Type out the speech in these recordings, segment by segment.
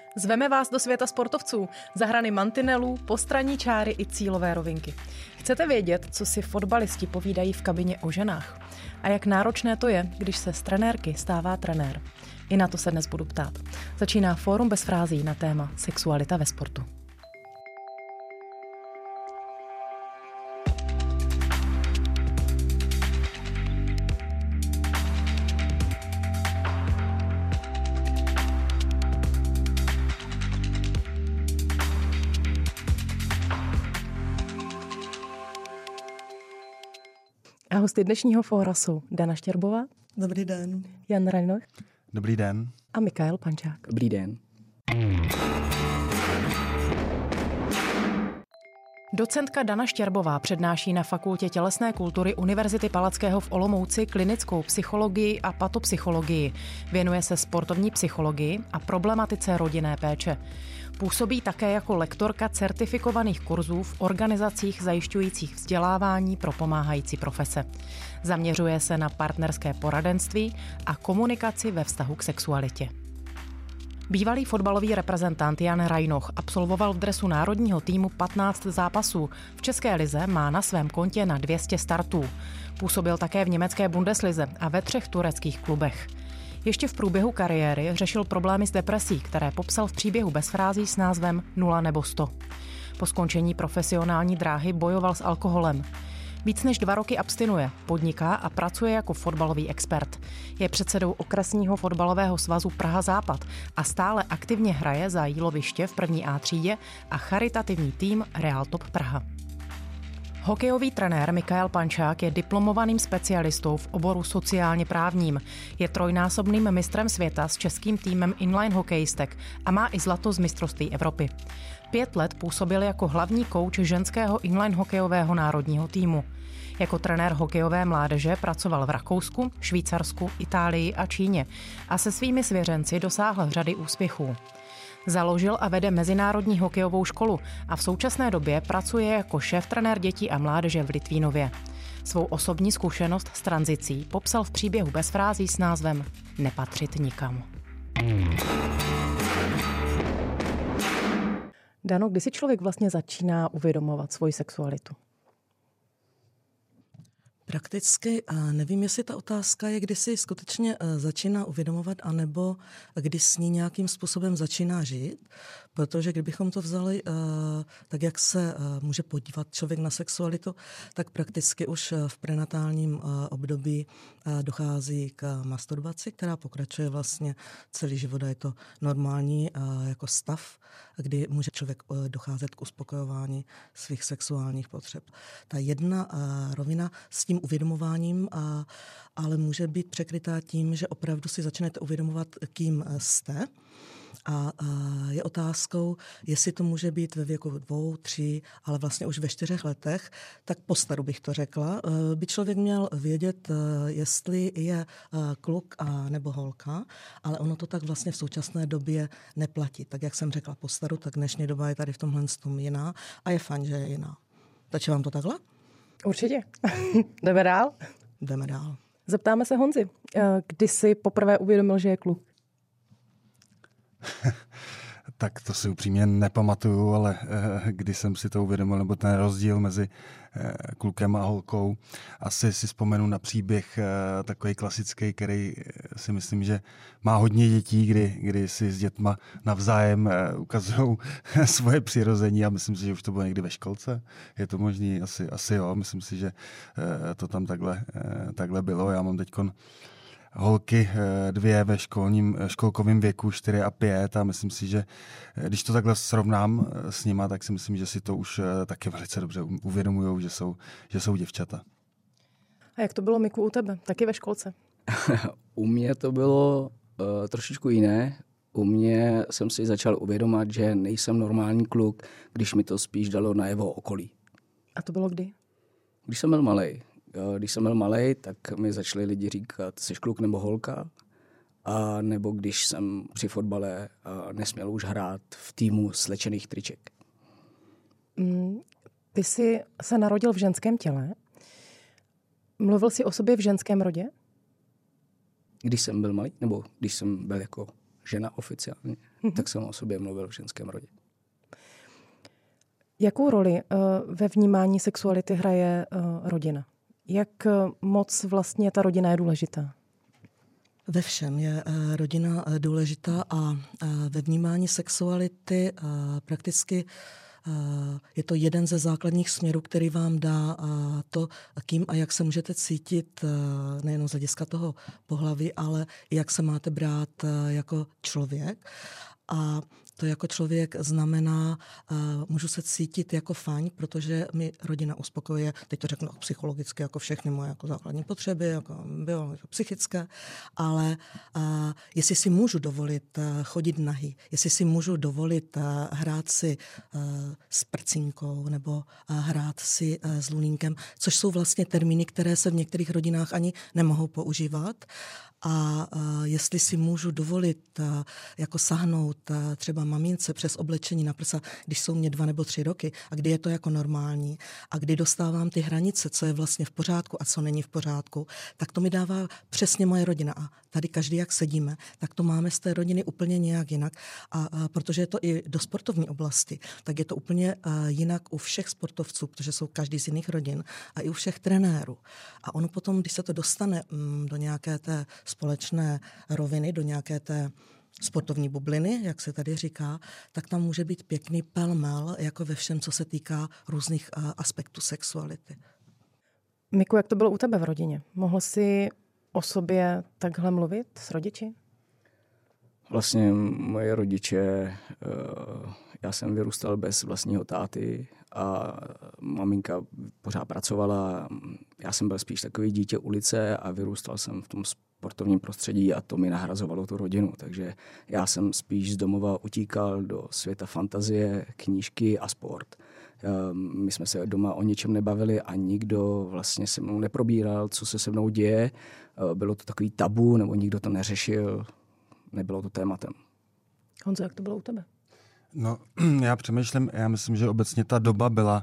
Zveme vás do světa sportovců, za hrany mantinelů, postranní čáry i cílové rovinky. Chcete vědět, co si fotbalisti povídají v kabině o ženách? A jak náročné to je, když se z trenérky stává trenér? I na to se dnes budu ptát. Začíná Fórum bez frází na téma sexualita ve sportu. A hosty dnešního fóra jsou Dana Štěrbová. Dobrý den. Jan Rajnoch. Dobrý den. A Mikael Pančák. Dobrý den. Docentka Dana Štěrbová přednáší na Fakultě tělesné kultury Univerzity Palackého v Olomouci klinickou psychologii a patopsychologii. Věnuje se sportovní psychologii a problematice rodinné péče. Působí také jako lektorka certifikovaných kurzů v organizacích zajišťujících vzdělávání pro pomáhající profese. Zaměřuje se na partnerské poradenství a komunikaci ve vztahu k sexualitě. Bývalý fotbalový reprezentant Jan Rajnoch absolvoval v dresu národního týmu 15 zápasů. V české lize má na svém kontě na 200 startů. Působil také v německé Bundeslize a ve 3 tureckých klubech. Ještě v průběhu kariéry řešil problémy s depresí, které popsal v příběhu bez frází s názvem 0 nebo 100. Po skončení profesionální dráhy bojoval s alkoholem. Víc než 2 roky abstinuje, podniká a pracuje jako fotbalový expert. Je předsedou okresního fotbalového svazu Praha Západ a stále aktivně hraje za Jíloviště v 1. A třídě a charitativní tým Real Top Praha. Hokejový trenér Mikael Pančák je diplomovaným specialistou v oboru sociálně právním. Je trojnásobným mistrem světa s českým týmem inline hokejistek a má i zlato z mistrovství Evropy. 5 let působil jako hlavní kouč ženského inline hokejového národního týmu. Jako trenér hokejové mládeže pracoval v Rakousku, Švýcarsku, Itálii a Číně a se svými svěřenci dosáhl řady úspěchů. Založil a vede Mezinárodní hokejovou školu a v současné době pracuje jako šéftrenér dětí a mládeže v Litvínově. Svou osobní zkušenost s tranzicí popsal v příběhu bez frází s názvem Nepatřit nikam. Dano, kdy si člověk vlastně začíná uvědomovat svoji sexualitu? Prakticky nevím, jestli ta otázka je, kdy si skutečně začíná uvědomovat, anebo kdy s ní nějakým způsobem začíná žít, protože kdybychom to vzali tak, jak se může podívat člověk na sexualitu, tak prakticky už v prenatálním období dochází k masturbaci, která pokračuje vlastně celý život a je to normální jako stav, kdy může člověk docházet k uspokojování svých sexuálních potřeb. Ta jedna rovina s tím uvědomováním, ale může být překrytá tím, že opravdu si začnete uvědomovat, kým jste. A je otázkou, jestli to může být ve věku 2, 3, ale vlastně už ve 4 letech, tak postaru bych to řekla, by člověk měl vědět, jestli je kluk nebo holka, ale ono to tak vlastně v současné době neplatí. Tak jak jsem řekla postaru, tak dnešní doba je tady v tomhle tom jiná a je fajn, že je jiná. Takže vám to takhle? Určitě. Jdeme dál? Jdeme dál. Zeptáme se Honzi, kdy jsi poprvé uvědomil, že je kluk? Tak to si upřímně nepamatuju, ale když jsem si to uvědomil, nebo ten rozdíl mezi klukem a holkou, asi si vzpomenu na příběh takový klasický, který si myslím, že má hodně dětí, kdy si s dětma navzájem ukazují svoje přirození a myslím si, že už to bylo někdy ve školce. Je to možný? Asi jo, myslím si, že to tam takhle bylo. Já mám teďkon holky 2 ve školkovém věku 4 a 5 a myslím si, že když to takhle srovnám s nima, tak si myslím, že si to už taky velice dobře uvědomujou, že jsou děvčata. A jak to bylo, Miku, u tebe? Taky ve školce? U mě to bylo trošičku jiné. U mě jsem si začal uvědomovat, že nejsem normální kluk, když mi to spíš dalo najevo okolí. A to bylo kdy? Když jsem byl malej. Když jsem byl malej, tak mi začali lidi říkat, jsi kluk nebo holka. A nebo když jsem při fotbale nesměl už hrát v týmu slečených triček. Ty jsi se narodil v ženském těle. Mluvil jsi o sobě v ženském rodě? Když jsem byl malý, nebo když jsem byl jako žena oficiálně, tak jsem o sobě mluvil v ženském rodě. Jakou roli ve vnímání sexuality hraje rodina? Jak moc vlastně ta rodina je důležitá? Ve všem je rodina důležitá a ve vnímání sexuality prakticky je to jeden ze základních směrů, který vám dá to, kým a jak se můžete cítit nejen z hlediska toho pohlaví, ale i jak se máte brát jako člověk. A to jako člověk znamená, můžu se cítit jako fajn, protože mi rodina uspokojuje, teď to řeknu psychologicky, jako všechny moje jako základní potřeby, jako biologické, psychické, ale jestli si můžu dovolit chodit nahý, jestli si můžu dovolit hrát si s prcínkou nebo hrát si s lulínkem, což jsou vlastně termíny, které se v některých rodinách ani nemohou používat. A jestli si můžu dovolit jako sahnout třeba mamince přes oblečení na prsa, když jsou mě 2 nebo 3 roky a kdy je to jako normální a kdy dostávám ty hranice, co je vlastně v pořádku a co není v pořádku, tak to mi dává přesně moje rodina. A tady každý, jak sedíme, tak to máme z té rodiny úplně nějak jinak. A protože je to i do sportovní oblasti, tak je to úplně jinak u všech sportovců, protože jsou každý z jiných rodin a i u všech trenérů. A ono potom, když se to dostane do nějaké té společné roviny, do nějaké té sportovní bubliny, jak se tady říká, tak tam může být pěkný pelmel, jako ve všem, co se týká různých aspektů sexuality. Miku, jak to bylo u tebe v rodině? Mohl jsi o sobě takhle mluvit s rodiči? Vlastně moje rodiče, já jsem vyrůstal bez vlastního táty a maminka pořád pracovala. Já jsem byl spíš takový dítě ulice a vyrůstal jsem v tom sportovním prostředí a to mi nahrazovalo tu rodinu. Takže já jsem spíš z domova utíkal do světa fantazie, knížky a sport. My jsme se doma o ničem nebavili a nikdo vlastně se mnou neprobíral, co se mnou děje. Bylo to takový tabu, nebo nikdo to neřešil. Nebylo to tématem. Honzo, jak to bylo u tebe? No, já myslím, že obecně ta doba byla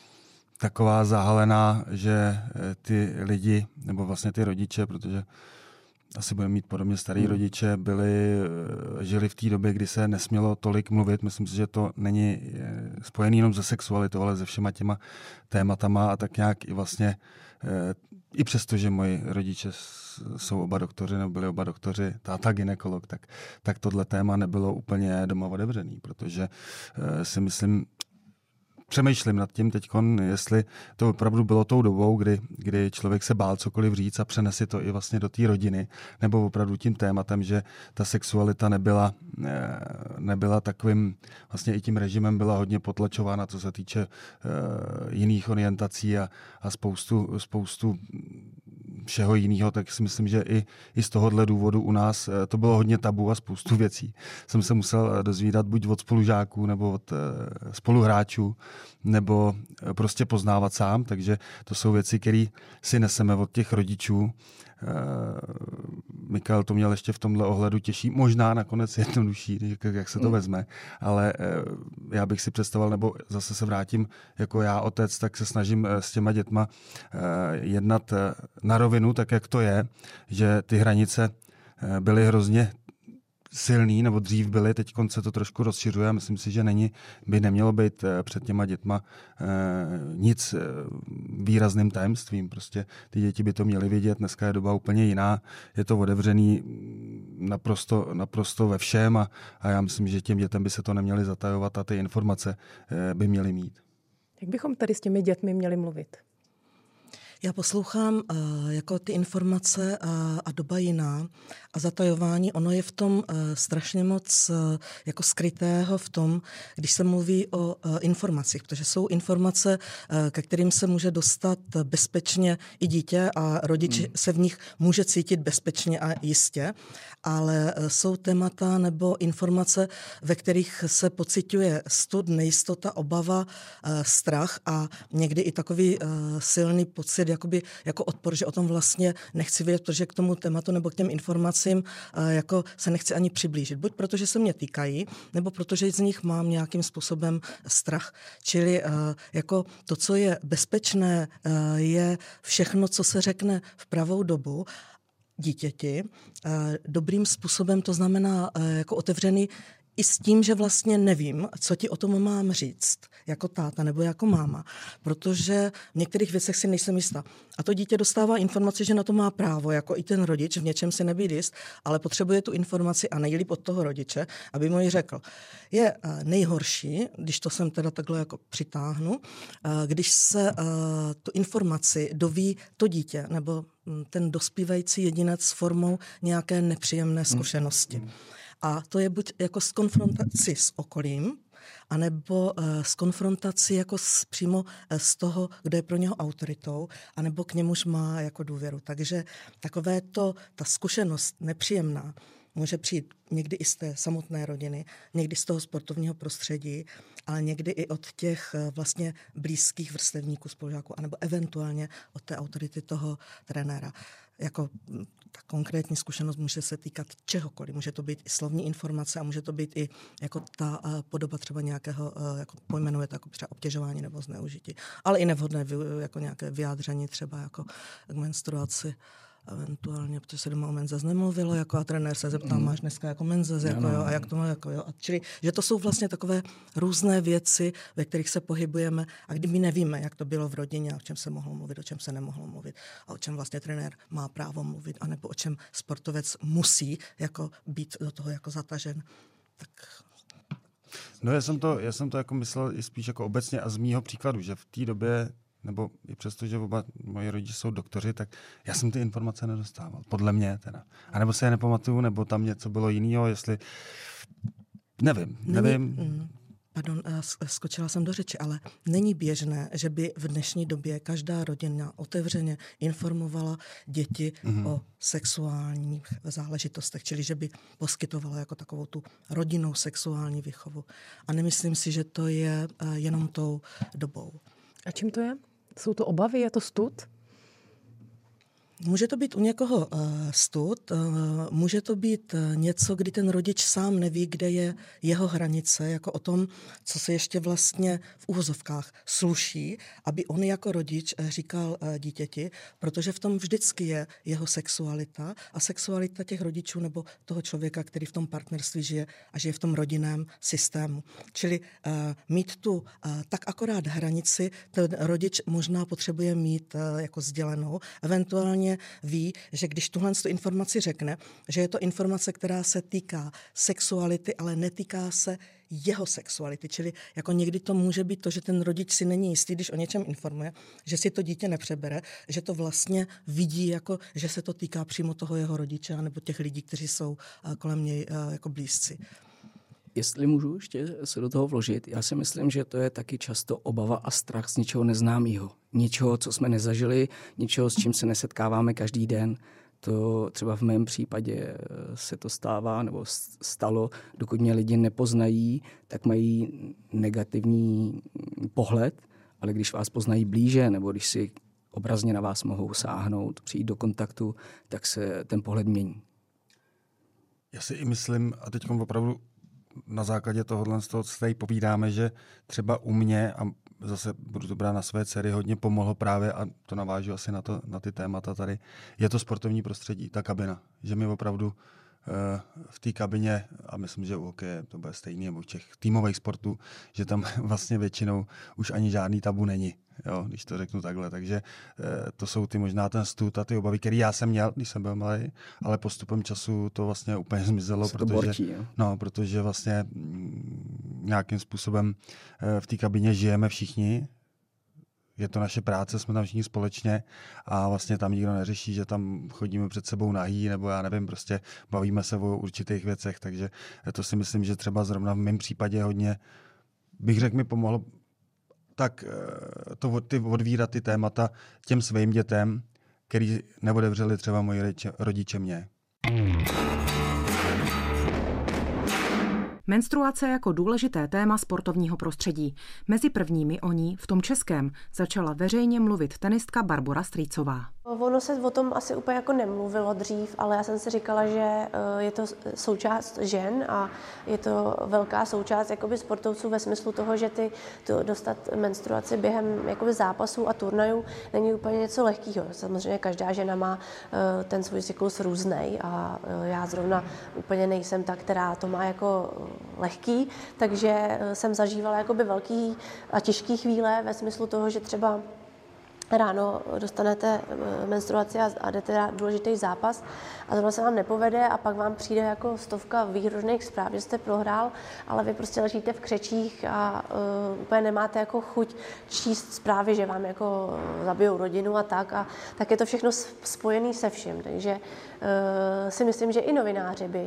taková zahalená, že ty lidi, nebo vlastně ty rodiče, protože asi budeme mít podobně starý rodiče, žili v té době, kdy se nesmělo tolik mluvit. Myslím si, že to není spojený jenom se sexualitou, ale se všema těma tématama a tak nějak i vlastně i přesto, že moji rodiče jsou oba doktoři, nebo byli oba doktoři, táta gynekolog, tak tohle téma nebylo úplně doma otevřený, protože si myslím, přemýšlím nad tím teďkon, jestli to opravdu bylo tou dobou, kdy člověk se bál cokoliv říct a přenesi to i vlastně do té rodiny, nebo opravdu tím tématem, že ta sexualita nebyla takovým, vlastně i tím režimem byla hodně potlačována, co se týče jiných orientací a spoustu všeho jiného, tak si myslím, že i z tohohle důvodu u nás to bylo hodně tabu a spoustu věcí jsem se musel dozvídat buď od spolužáků nebo od spoluhráčů, nebo prostě poznávat sám, takže to jsou věci, které si neseme od těch rodičů. Michal to měl ještě v tomhle ohledu těžší, možná nakonec jednodušší, jak se to vezme, ale já bych si představoval, nebo zase se vrátím jako já otec, tak se snažím s těma dětma jednat na rovinu, tak jak to je, že ty hranice byly hrozně silný, nebo dřív byly, teď se to trošku rozšiřuje a myslím si, že by nemělo být před těma dětma nic výrazným tajemstvím. Prostě ty děti by to měly vědět, dneska je doba úplně jiná, je to otevřený naprosto ve všem a já myslím, že těm dětem by se to neměly zatajovat a ty informace by měly mít. Jak bychom tady s těmi dětmi měli mluvit? Já poslouchám jako ty informace a doba jiná a zatajování, ono je v tom strašně moc jako skrytého v tom, když se mluví o informacích, protože jsou informace, ke kterým se může dostat bezpečně i dítě a rodič se v nich může cítit bezpečně a jistě, ale jsou témata nebo informace, ve kterých se pociťuje stud, nejistota, obava, strach a někdy i takový silný pocit jako odpor, že o tom vlastně nechci vědět, protože k tomu tématu nebo k těm informacím jako se nechci ani přiblížit. Buď protože se mě týkají, nebo protože z nich mám nějakým způsobem strach. Čili jako to, co je bezpečné, je všechno, co se řekne v pravou dobu. dítěti dobrým způsobem, to znamená jako otevřený i s tím, že vlastně nevím, co ti o tom mám říct, jako táta nebo jako máma, protože v některých věcech si nejsem jistá. A to dítě dostává informaci, že na to má právo, jako i ten rodič, v něčem si nebýt jist, ale potřebuje tu informaci a nejlíp od toho rodiče, aby mu ji řekl. Je nejhorší, když to sem teda takhle jako přitáhnu, když se tu informaci doví to dítě nebo ten dospívající jedinec s formou nějaké nepříjemné zkušenosti. A to je buď jako s konfrontací s okolím, anebo s konfrontací jako přímo z toho, kdo je pro něho autoritou, anebo k němuž má jako důvěru. Takže ta zkušenost nepříjemná může přijít někdy i z té samotné rodiny, někdy z toho sportovního prostředí, ale někdy i od těch vlastně blízkých vrstevníků, spolužáků, anebo eventuálně od té autority toho trenéra. Jako ta konkrétní zkušenost může se týkat čehokoliv. Může to být i slovní informace a může to být i jako ta podoba třeba nějakého, jako pojmenuje to jako třeba obtěžování nebo zneužití. Ale i nevhodné jako nějaké vyjádření třeba jako k menstruaci eventuálně, protože se doma o menzez nemluvilo, jako a trenér se zeptal, máš dneska jako menzez, jako jo, a jak to má, jako jo. A čili, že to jsou vlastně takové různé věci, ve kterých se pohybujeme a kdy my nevíme, jak to bylo v rodině a o čem se mohlo mluvit, o čem se nemohlo mluvit a o čem vlastně trenér má právo mluvit, anebo o čem sportovec musí jako být do toho jako zatažen. Tak... No já jsem to jako myslel i spíš jako obecně a z mýho příkladu, že v té době nebo i přesto, že oba moji rodiče jsou doktoři, tak já jsem ty informace nedostával. Podle mě teda. A nebo se je nepamatuju, nebo tam něco bylo jiného, jestli... Nevím. Pardon, skočila jsem do řeči, ale není běžné, že by v dnešní době každá rodina otevřeně informovala děti o sexuálních záležitostech, čili že by poskytovala jako takovou tu rodinnou sexuální výchovu. A nemyslím si, že to je jenom tou dobou. A čím to je? Jsou to obavy? Je to stud? Může to být u někoho stud, může to být něco, kdy ten rodič sám neví, kde je jeho hranice, jako o tom, co se ještě vlastně v uvozovkách sluší, aby on jako rodič říkal dítěti, protože v tom vždycky je jeho sexualita a sexualita těch rodičů nebo toho člověka, který v tom partnerství žije a žije v tom rodinném systému. Čili mít tu tak akorát hranici, ten rodič možná potřebuje mít jako sdělenou, eventuálně ví, že když tuhle informaci řekne, že je to informace, která se týká sexuality, ale netýká se jeho sexuality. Čili jako někdy to může být to, že ten rodič si není jistý, když o něčem informuje, že si to dítě nepřebere, že to vlastně vidí, jako, že se to týká přímo toho jeho rodiče nebo těch lidí, kteří jsou kolem něj jako blízci. Jestli můžu ještě se do toho vložit, já si myslím, že to je taky často obava a strach z něčeho neznámého. Něčeho, co jsme nezažili, něčeho, s čím se nesetkáváme každý den. To třeba v mém případě se to stává nebo stalo, dokud mě lidi nepoznají, tak mají negativní pohled, ale když vás poznají blíže nebo když si obrazně na vás mohou sáhnout, přijít do kontaktu, tak se ten pohled mění. Já si i myslím, a teď opravdu na základě tohohle, co tady povídáme, že třeba u mě, a zase budu to brát na své dcery, hodně pomohlo právě, a to navážu asi na ty témata tady, je to sportovní prostředí, ta kabina. Že mi opravdu v té kabině, a myslím, že u hokeje to bude stejný, nebo u těch týmových sportů, že tam vlastně většinou už ani žádný tabu není, jo, když to řeknu takhle. Takže to jsou ty možná ten stud a ty obavy, které já jsem měl, když jsem byl malý, ale postupem času to vlastně úplně zmizelo, protože vlastně nějakým způsobem v té kabině žijeme všichni. Je to naše práce, jsme tam všichni společně a vlastně tam nikdo neřeší, že tam chodíme před sebou nahý, nebo já nevím, prostě bavíme se o určitých věcech, takže to si myslím, že třeba zrovna v mém případě hodně, bych řekl, mi pomohlo tak odvírat ty témata těm svým dětem, který neodevřeli třeba moji rodiče mě. Menstruace jako důležité téma sportovního prostředí. Mezi prvními o ní v tom českém začala veřejně mluvit tenistka Barbora Strýcová. Ono se o tom asi úplně jako nemluvilo dřív, ale já jsem si říkala, že je to součást žen a je to velká součást jakoby sportovců ve smyslu toho, že dostat menstruaci během jakoby zápasů a turnajů není úplně něco lehkého. Samozřejmě každá žena má ten svůj cyklus různej a já zrovna úplně nejsem ta, která to má jako lehký, takže jsem zažívala jakoby velký a těžký chvíle ve smyslu toho, že třeba ráno dostanete menstruaci a jdete na důležitý zápas a zrovna se vám nepovede a pak vám přijde jako 100 výhružných zpráv, že jste prohrál, ale vy prostě ležíte v křečích a úplně nemáte jako chuť číst zprávy, že vám jako zabijou rodinu a tak je to všechno spojené se vším. Takže si myslím, že i novináři by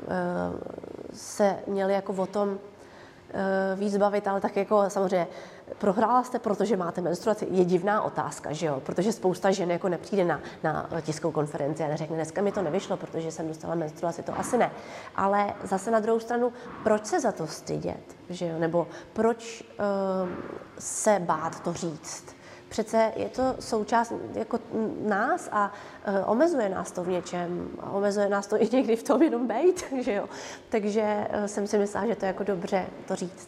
se měli jako o tom víc bavit, ale tak jako samozřejmě prohrála jste, protože máte menstruaci, je divná otázka, že jo? Protože spousta žen jako nepřijde na tiskovou konferenci a neřekne, dneska mi to nevyšlo, protože jsem dostala menstruaci, to asi ne. Ale zase na druhou stranu, proč se za to stydět, že jo? Nebo proč se bát to říct? Přece je to součást jako nás a omezuje nás to v něčem a omezuje nás to i někdy v tom jenom bejt, že jo? Takže jsem si myslela, že to je jako dobře to říct.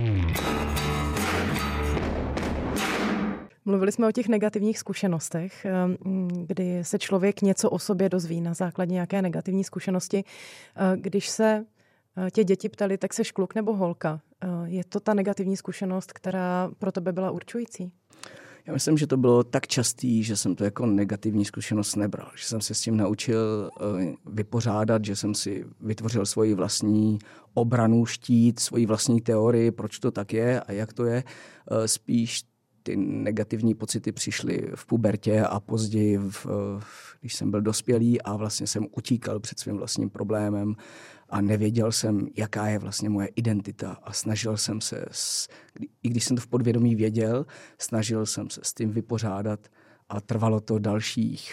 Mluvili jsme o těch negativních zkušenostech, kdy se člověk něco o sobě dozví na základě nějaké negativní zkušenosti. Když se tě děti ptali, tak seš kluk nebo holka. Je to ta negativní zkušenost, která pro tebe byla určující? Já myslím, že to bylo tak častý, že jsem to jako negativní zkušenost nebral. Že jsem se s tím naučil vypořádat, že jsem si vytvořil svoji vlastní obranu, štít, svoji vlastní teorii, proč to tak je a jak to je. Spíš ty negativní pocity přišly v pubertě a později, když jsem byl dospělý a vlastně jsem utíkal před svým vlastním problémem a nevěděl jsem, jaká je vlastně moje identita a snažil jsem se, i když jsem to v podvědomí věděl, snažil jsem se s tím vypořádat a trvalo to dalších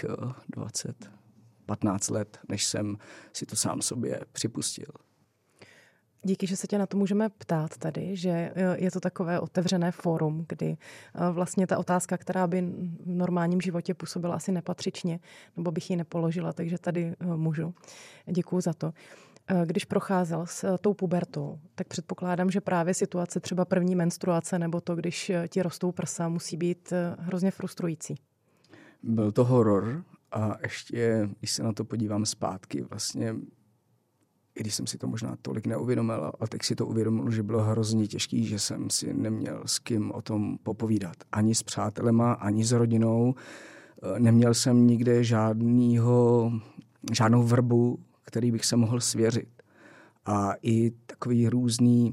15 let, než jsem si to sám sobě připustil. Díky, že se tě na to můžeme ptát tady, že je to takové otevřené fórum, kdy vlastně ta otázka, která by v normálním životě působila asi nepatřičně, nebo bych ji nepoložila, takže tady můžu. Děkuju za to. Když procházel s tou pubertou, tak předpokládám, že právě situace třeba první menstruace nebo to, když ti rostou prsa, musí být hrozně frustrující. Byl to horor a ještě, když se na to podívám zpátky, vlastně i když jsem si to možná tolik neuvědomil, ale teď si to uvědomil, že bylo hrozně těžký, že jsem si neměl s kým o tom popovídat. Ani s přátelema, ani s rodinou. Neměl jsem nikde žádnou vrbu, který bych se mohl svěřit. A i takový různý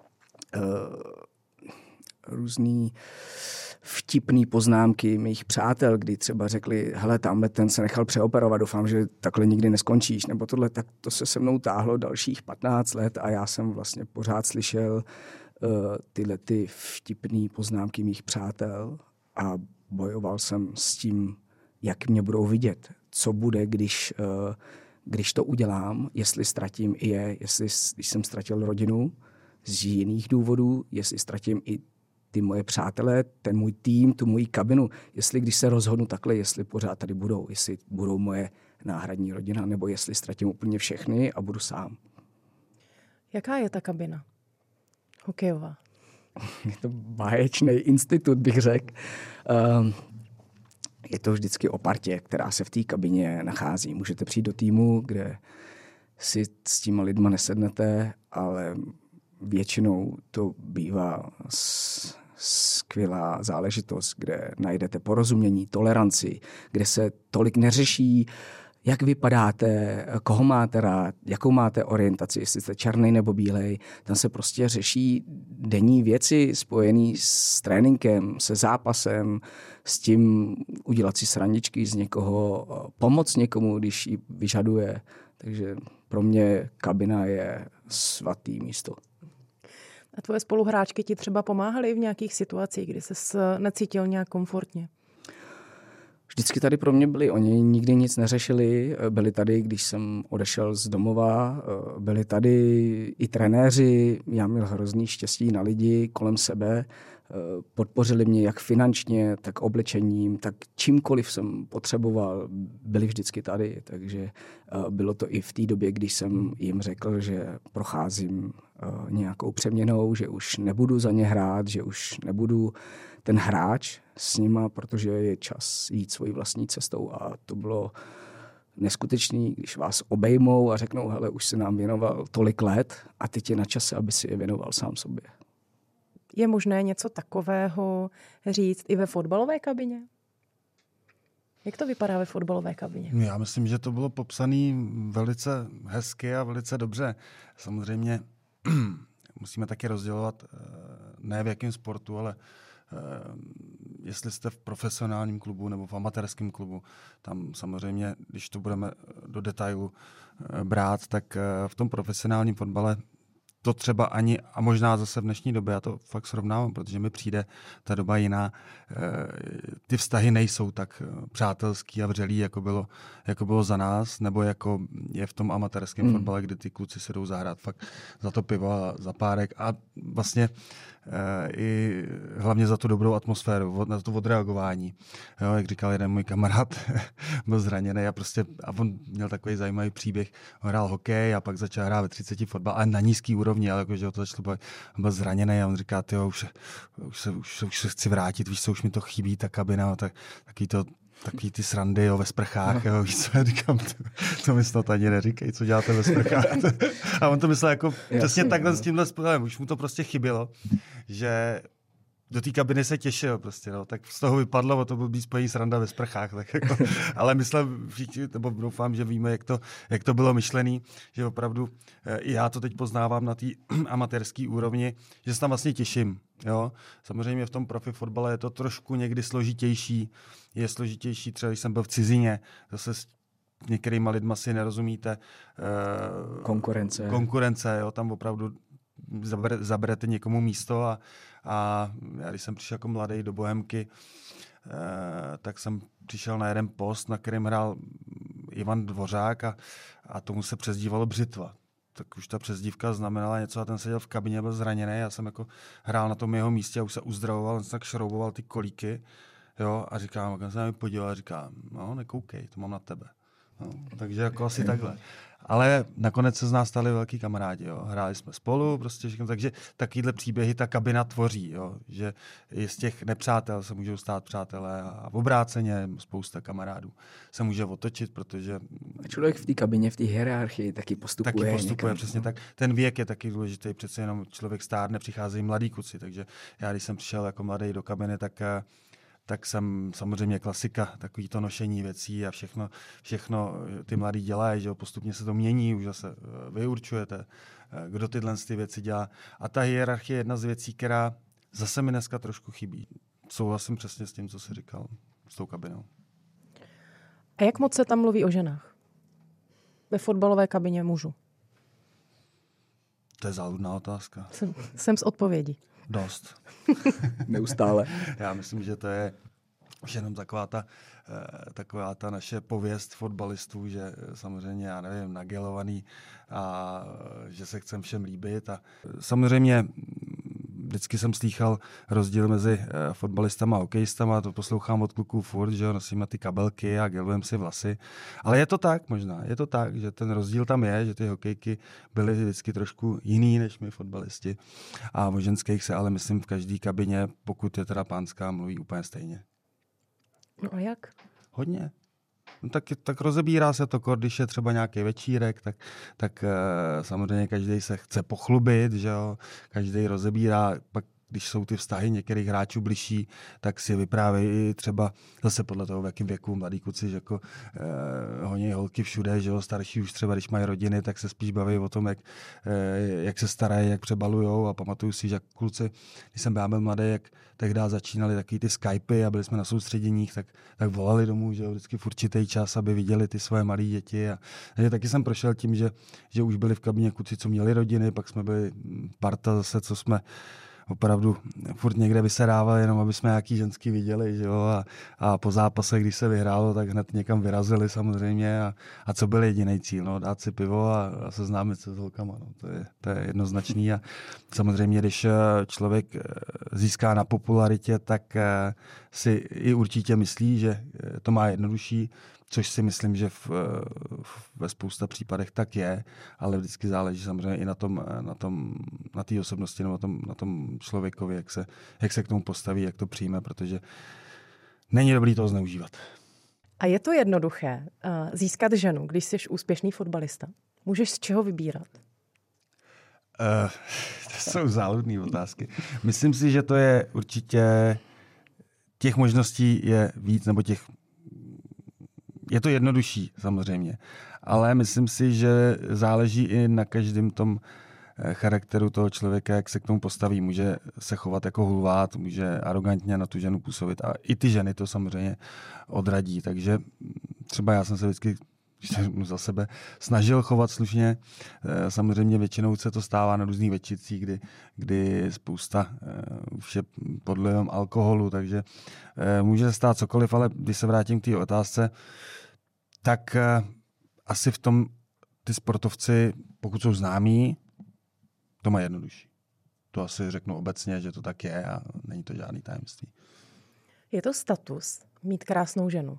vtipný poznámky mých přátel, kdy třeba řekli, hele, tamhle ten se nechal přeoperovat, doufám, že takhle nikdy neskončíš, nebo tohle, tak to se mnou táhlo dalších 15 let a já jsem vlastně pořád slyšel tyhle ty vtipný poznámky mých přátel a bojoval jsem s tím, jak mě budou vidět, co bude, když to udělám, jestli ztratím i když jsem ztratil rodinu z jiných důvodů, jestli ztratím i ty moje přátelé, ten můj tým, tu moji kabinu, jestli když se rozhodnu takhle, jestli pořád tady budou, jestli budou moje náhradní rodina, nebo jestli ztratím úplně všechny a budu sám. Jaká je ta kabina? Hokejová. Je to báječný institut, bych řekl. Je to vždycky o partě, která se v té kabině nachází. Můžete přijít do týmu, kde si s těma lidma nesednete, ale většinou to bývá skvělá záležitost, kde najdete porozumění, toleranci, kde se tolik neřeší, jak vypadáte, koho máte rád, jakou máte orientaci, jestli jste černý nebo bílej. Tam se prostě řeší denní věci spojené s tréninkem, se zápasem, s tím udělat si srandičky z někoho, pomoct někomu, když ji vyžaduje. Takže pro mě kabina je svatý místo. A tvoje spoluhráčky ti třeba pomáhaly v nějakých situacích, kdy ses necítil nějak komfortně? Vždycky tady pro mě byli. Oni nikdy nic neřešili. Byli tady, když jsem odešel z domova. Byli tady i trenéři. Já měl hrozný štěstí na lidi kolem sebe. podpořili mě jak finančně, tak oblečením, tak čímkoliv jsem potřeboval, byli vždycky tady. Takže bylo to i v té době, když jsem jim řekl, že procházím nějakou přeměnou, že už nebudu za ně hrát, že už nebudu ten hráč s nima, protože je čas jít svojí vlastní cestou. A to bylo neskutečný, když vás obejmou a řeknou, hele, už se nám věnoval tolik let a teď je na čase, aby si je věnoval sám sobě. Je možné něco takového říct i ve fotbalové kabině? Jak to vypadá ve fotbalové kabině? Já myslím, že to bylo popsané velice hezky a velice dobře. Samozřejmě musíme taky rozdělovat ne v jakém sportu, ale jestli jste v profesionálním klubu nebo v amatérském klubu, tam samozřejmě, když to budeme do detailu brát, tak v tom profesionálním fotbale to třeba ani, a možná zase v dnešní době, já to fakt srovnávám, protože mi přijde ta doba jiná, ty vztahy nejsou tak přátelský a vřelý, jako bylo za nás, nebo jako je v tom amatérském fotbale, kdy ty kluci se jdou zahrát fakt za to pivo a za párek a vlastně i hlavně za tu dobrou atmosféru, na to odreagování. Jo, jak říkal jeden můj kamarád, byl zraněný a on měl takový zajímavý příběh, hrál hokej a pak začal hrát ve 30 fotbal, ale na nízký úrovni, ale jakože to začalo, on byl zraněný a on říká, tyjo, už se chci vrátit, víš co, už mi to chybí, ta kabina, takový ty srandy ve sprchách, jo, víš co, já říkám, to mi snad ani neříkej, co děláte ve sprchách. A on to myslel jako přesně takhle s tímhle způsobem, už mu to prostě chybělo, že do té kabiny se těšil prostě, no, tak z toho vypadlo, to byl být spojení sranda ve sprchách, tak jako, ale myslím, nebo doufám, že víme, jak to bylo myšlený, že opravdu i já to teď poznávám na té amatérské úrovni, že se tam vlastně těším. Jo? Samozřejmě v tom profi fotbale je to trošku někdy složitější, je složitější, třeba když jsem byl v cizině, zase s některýma lidma si nerozumíte. Konkurence, jo, tam opravdu zaberete někomu místo a já, když jsem přišel jako mladý do Bohemky, tak jsem přišel na jeden post, na kterém hrál Ivan Dvořák a tomu se přezdívalo Břitva. Tak už ta přezdívka znamenala něco a ten seděl v kabině, byl zraněný, já jsem jako hrál na tom jeho místě a už se uzdravoval, on se tak šrouboval ty kolíky, jo, a říkám, jak jsem mi podíval a říkám, no nekoukej, to mám na tebe. No, takže jako asi takhle. Ale nakonec se z nás stali velký kamarádi, jo. Hráli jsme spolu, prostě, takže takovýhle příběhy ta kabina tvoří, jo. Že i z těch nepřátel se můžou stát přátelé a v obráceně spousta kamarádů se může otočit, protože... A člověk v té kabině, v té hierarchii taky postupuje někam. Přesně tak. Ten věk je taky důležitý, přece jenom člověk stárne, přicházejí mladí kluci, takže já, když jsem přišel jako mladý do kabiny, tak jsem samozřejmě klasika, takový to nošení věcí a všechno ty mladí dělají, že postupně se to mění, už zase vy určujete, kdo tyhle ty věci dělá. A ta hierarchie je jedna z věcí, která zase mi dneska trošku chybí. Souhlasím přesně s tím, co jsi říkal, s tou kabinou. A jak moc se tam mluví o ženách? Ve fotbalové kabině mužů? To je záludná otázka. Jsem z odpovědí. Dost. Neustále. Já myslím, že to je už jenom taková ta naše pověst fotbalistů, že samozřejmě, já nevím, nagelovaný a že se chcem všem líbit. A samozřejmě vždycky jsem slýchal rozdíl mezi fotbalistama a hokejistama, to poslouchám od kluků furt, že nosíme ty kabelky a gelujeme si vlasy. Ale je to tak možná, je to tak, že ten rozdíl tam je, že ty hokejky byly vždycky trošku jiný než my fotbalisti. A o ženských se ale myslím v každé kabině, pokud je teda pánská, mluví úplně stejně. No a jak? Hodně. No tak rozebírá se to, když je třeba nějaký večírek, tak samozřejmě každý se chce pochlubit, že jo? Každý rozebírá, pak když jsou ty vztahy některých hráčů bližší, tak si vyprávějí třeba zase podle toho, v jakém věku mladí kluci, že jako honí holky všude, že jo, starší už třeba, když mají rodiny, tak se spíš baví o tom, jak se starají, jak přebalujou a pamatuju si, že kluci, když jsem byl mladý, jak tehdy začínali takový ty Skypy a byli jsme na soustředěních, tak volali domů, že jo, vždycky v určitý čas, aby viděli ty své malé děti. Takže taky jsem prošel tím, že už byli v kabině kluci, co měli rodiny, pak jsme byli parta zase, co jsme opravdu furt někde vysedával, jenom aby jsme nějaký ženský viděli, že jo, a po zápase, když se vyhrálo, tak hned někam vyrazili samozřejmě a co byl jediný cíl, no, dát si pivo a seznámit se s holkama, no, to je jednoznačný a samozřejmě, když člověk získá na popularitě, tak si i určitě myslí, že to má jednodušší, což si myslím, že ve spousta případech tak je, ale vždycky záleží samozřejmě i na té osobnosti nebo na tom člověkovi, jak se k tomu postaví, jak to přijme, protože není dobrý to zneužívat. A je to jednoduché získat ženu, když jsi úspěšný fotbalista? Můžeš z čeho vybírat? To jsou záludné otázky. Myslím si, že to je určitě, těch možností je víc, nebo je to jednodušší samozřejmě, ale myslím si, že záleží i na každém tom charakteru toho člověka, jak se k tomu postaví. Může se chovat jako hulvát, může arrogantně na tu ženu působit a i ty ženy to samozřejmě odradí, takže třeba já jsem se vždycky za sebe snažil chovat slušně. Samozřejmě většinou se to stává na různých večírcích, kdy spousta už je pod vlivem alkoholu, takže může se stát cokoliv, ale když se vrátím k té otázce, tak asi v tom ty sportovci, pokud jsou známí, to mají jednodušší. To asi řeknu obecně, že to tak je a není to žádný tajemství. Je to status mít krásnou ženu?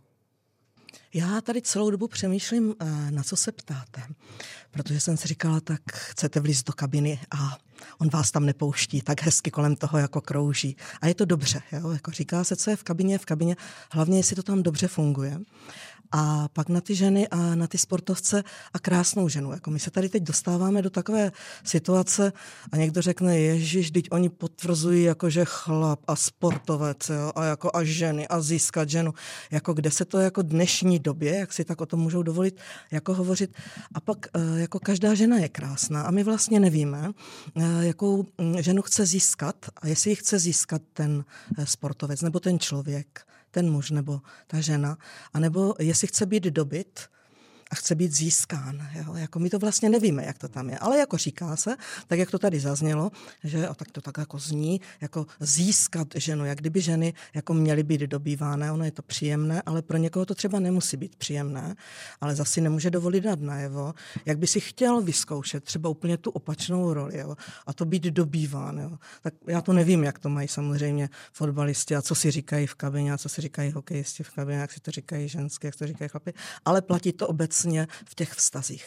Já tady celou dobu přemýšlím, na co se ptáte, protože jsem si říkala, tak chcete vlízt do kabiny a on vás tam nepouští, tak hezky kolem toho jako krouží. A je to dobře, jo? Jako říká se, co je v kabině, hlavně jestli to tam dobře funguje. A pak na ty ženy a na ty sportovce a krásnou ženu. Jako my se tady teď dostáváme do takové situace a někdo řekne, ježiš, teď oni potvrzují, jako že chlap a sportovec, jo? A jako a ženy a získat ženu. Jako kde se to jako dnešní době, jak si tak o tom můžou dovolit, jako hovořit. A pak jako každá žena je krásná a my vlastně nevíme, jakou ženu chce získat a jestli ji chce získat ten sportovec nebo ten člověk, ten muž nebo ta žena, anebo jestli chce být dobyt a chce být získán. Jo? Jako my to vlastně nevíme, jak to tam je. Ale jako říká se, tak jak to tady zaznělo, že a tak to tak jako zní, jako získat ženu, jak kdyby ženy jako měly být dobývané, ono je to příjemné, ale pro někoho to třeba nemusí být příjemné, ale zase nemůže dovolit dát najevo, jak by si chtěl vyzkoušet třeba úplně tu opačnou roli, jo? A to být dobýván. Jo? Tak já to nevím, jak to mají samozřejmě fotbalisti a co si říkají v kabině a co si říkají hokejisti v kabině, jak si to říkají ženské, jak to říkají chlapi, ale platí to obecně v těch vztazích.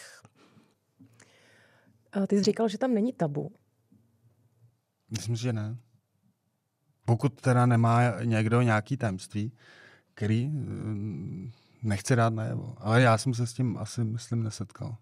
Ty jsi říkal, že tam není tabu. Myslím, že ne. Pokud teda nemá někdo nějaký tajemství, který nechce dát najevo. Ale já jsem se s tím asi, myslím, nesetkal.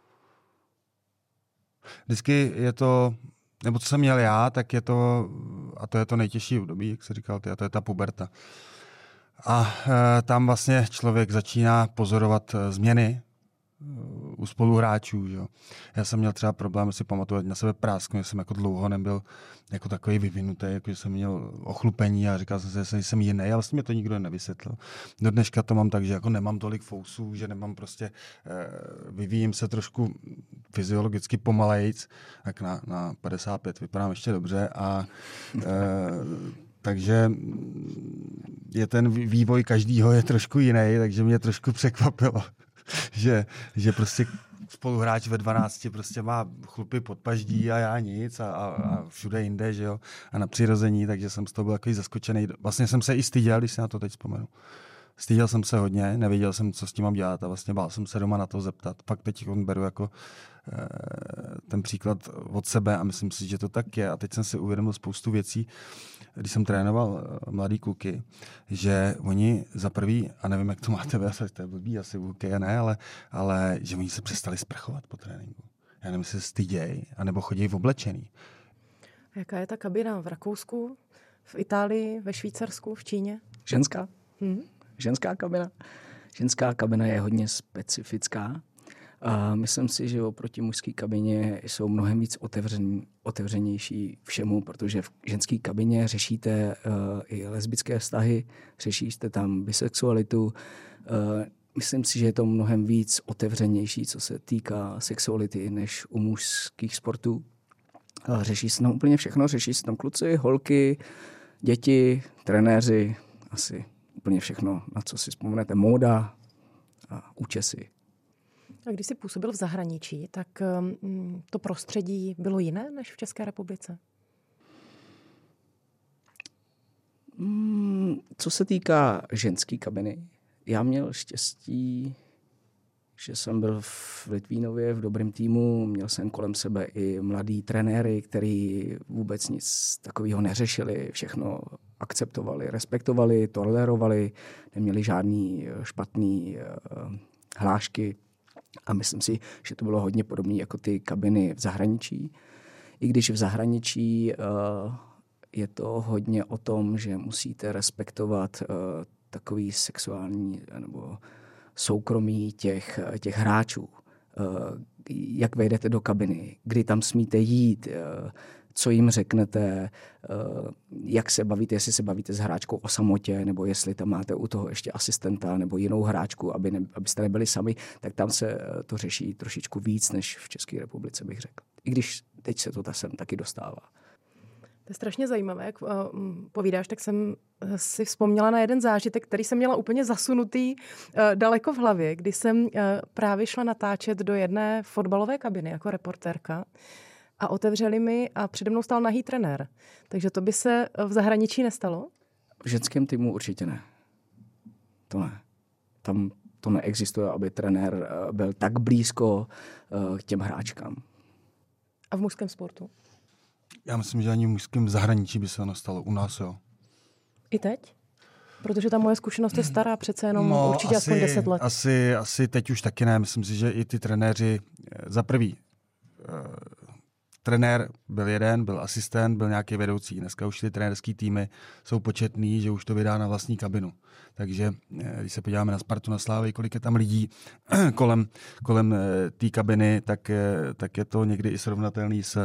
Vždycky je to, nebo co jsem měl já, tak je to, a to je to nejtěžší období, jak jsi říkal ty, a to je ta puberta. A tam vlastně člověk začíná pozorovat změny u spoluhráčů. Že? Já jsem měl třeba problém si pamatovat na sebe prásknu, že jsem jako dlouho nebyl jako takový vyvinutý, jako že jsem měl ochlupení a říkal jsem si, že jsem jiný a vlastně mě to nikdo nevysvětlil. Do dneška to mám tak, že jako nemám tolik fousů, že nemám prostě, vyvíjím se trošku fyziologicky pomalejc, tak na 55 vypadám ještě dobře a takže je ten vývoj každýho je trošku jiný, takže mě trošku překvapilo, že prostě spoluhráč ve 12 prostě má chlupy pod paždí a já nic a všude jinde, že jo, a na přirození, takže jsem z toho byl takový zaskočený. Vlastně jsem se i styděl, když se na to teď vzpomenu. Styděl jsem se hodně, nevěděl jsem, co s tím mám dělat a vlastně bál jsem se doma na to zeptat. Pak teď beru jako ten příklad od sebe a myslím si, že to tak je. A teď jsem si uvědomil spoustu věcí, když jsem trénoval mladý kluky, že oni za prvý, a nevím, jak to máte, to je blbý, asi u hokeje ne, ale že oni se přestali sprchovat po tréninku. Já nevím, jestli se styděj, anebo chodí v oblečený. Jaká je ta kabina v Rakousku, v Itálii, ve Švýcarsku, v Číně? Ženská. Ženská kabina. Ženská kabina je hodně specifická. A myslím si, že oproti mužské kabině jsou mnohem víc otevřenější všemu, protože v ženské kabině řešíte i lesbické vztahy, řešíte tam bisexualitu. Myslím si, že je to mnohem víc otevřenější, co se týká sexuality, než u mužských sportů. Řeší se tam úplně všechno, řeší se tam kluci, holky, děti, trenéři, asi úplně všechno, na co si vzpomenete, móda a účesy. A když jsi působil v zahraničí, tak to prostředí bylo jiné než v České republice? Co se týká ženské kabiny, já měl štěstí, že jsem byl v Litvínově v dobrém týmu, měl jsem kolem sebe i mladý trenéry, který vůbec nic takového neřešili, všechno akceptovali, respektovali, tolerovali, neměli žádný špatný hlášky a myslím si, že to bylo hodně podobné jako ty kabiny v zahraničí. I když v zahraničí je to hodně o tom, že musíte respektovat takový sexuální nebo soukromí těch hráčů. Jak vejdete do kabiny, kdy tam smíte jít, co jim řeknete, jak se bavíte, jestli se bavíte s hráčkou o samotě, nebo jestli tam máte u toho ještě asistenta nebo jinou hráčku, abyste nebyli sami, tak tam se to řeší trošičku víc, než v České republice, bych řekl. I když teď se to sem taky dostává. To je strašně zajímavé, jak povídáš, tak jsem si vzpomněla na jeden zážitek, který jsem měla úplně zasunutý daleko v hlavě, kdy jsem právě šla natáčet do jedné fotbalové kabiny jako reportérka a otevřeli mi a přede mnou stál nahý trenér. Takže to by se v zahraničí nestalo? V ženském týmu určitě ne. To ne. Tam to neexistuje, aby trenér byl tak blízko k těm hráčkám. A v mužském sportu? Já myslím, že ani v mužském zahraničí by se to nastalo. U nás, jo. I teď? Protože ta moje zkušenost je stará, přece jenom určitě aspoň 10 let. Asi teď už taky ne. Myslím si, že i ty trenéři, za prvý, trenér byl jeden, byl asistent, byl nějaký vedoucí. Dneska už ty trenérský týmy jsou početný, že už to vydá na vlastní kabinu. Takže když se podíváme na Spartu, na Slávy, kolik je tam lidí kolem té kabiny, tak je to někdy i srovnatelný s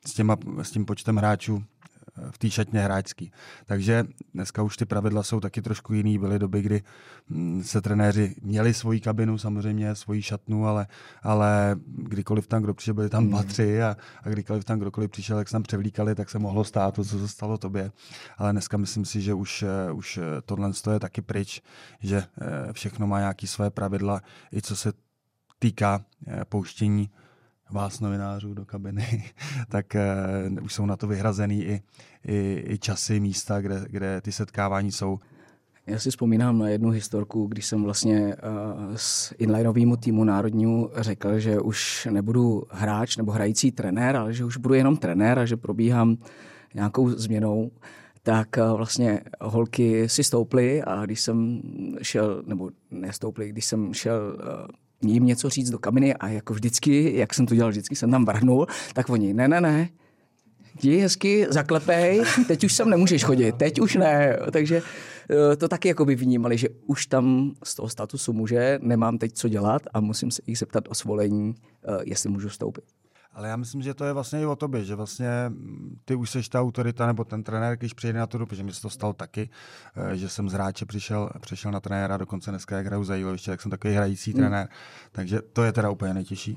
tím počtem hráčů v té šatně hráčský. Takže dneska už ty pravidla jsou taky trošku jiný. Byly doby, kdy se trenéři měli svoji kabinu, samozřejmě svoji šatnu, ale kdykoliv tam kdo přišel, byli tam 2-3 a kdykoliv tam kdokoliv přišel, jak se tam převlíkali, tak se mohlo stát to, co se stalo tobě. Ale dneska myslím si, že už tohle je taky pryč, že všechno má nějaké své pravidla, i co se týká pouštění vás novinářů do kabiny, tak už jsou na to vyhrazený i časy, místa, kde ty setkávání jsou. Já si vzpomínám na jednu historku, když jsem vlastně s inlineovému týmu národnímu řekl, že už nebudu hráč nebo hrající trenér, ale že už budu jenom trenér a že probíhám nějakou změnou, tak vlastně holky si stouply a když jsem šel, nebo nestouply, když jsem šel jim něco říct do kabiny a jako vždycky, jak jsem to dělal vždycky, jsem tam vrhnul, tak oni, ne, jdi hezky, zaklepej, teď už sem nemůžeš chodit, teď už ne, takže to taky jako by vnímali, že už tam z toho statusu muže nemám teď co dělat a musím se jich zeptat o svolení, jestli můžu vstoupit. Ale já myslím, že to je vlastně i o tobě, že vlastně ty už seš ta autorita nebo ten trenér, když přijde na tu dobu, že mi se to stalo taky, že jsem z hráče přišel na trenéra, dokonce dneska jak hraju za Jíloviště, tak jsem takový hrající trenér, takže to je teda úplně nejtěžší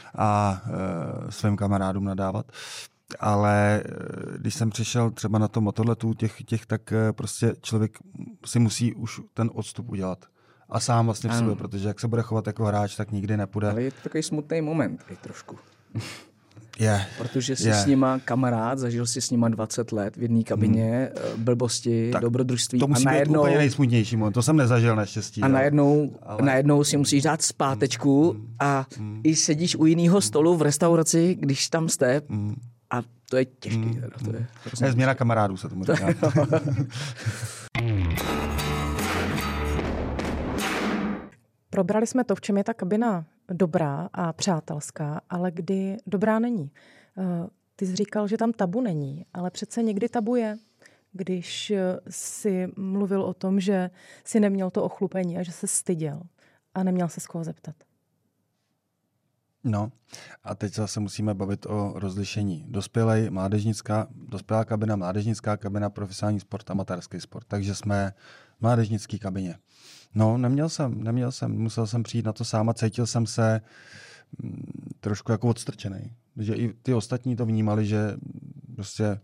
a svým kamarádům nadávat. Ale když jsem přišel třeba na tom motorletu těch tak prostě člověk si musí už ten odstup udělat. A sám vlastně v sobě, protože jak se bude chovat jako hráč, tak nikdy nepůjde. Ale je to takový smutný moment i trošku. Yeah. Protože jsi s nima kamarád, zažil jsi s nima 20 let v jedné kabině, blbosti, tak dobrodružství. To musí být úplně nejsmutnější moment, to jsem nezažil naštěstí. A najednou si musíš dát zpátečku a i sedíš u jiného stolu v restauraci, když tam jste a to je těžký. To je změna kamarádů se tomu říká. Probrali jsme to, v čem je ta kabina dobrá a přátelská, ale kdy dobrá není. Ty jsi říkal, že tam tabu není, ale přece někdy tabu je. Když jsi mluvil o tom, že jsi neměl to ochlupení a že se styděl a neměl se s koho zeptat. No a teď zase musíme bavit o rozlišení. Dospělá kabina, mládežnická kabina, profesionální sport, amatérský sport. Takže jsme v mládežnické kabině. No, neměl jsem, musel jsem přijít na to sám a cítil jsem se trošku jako odstrčený. Že i ty ostatní to vnímali, že prostě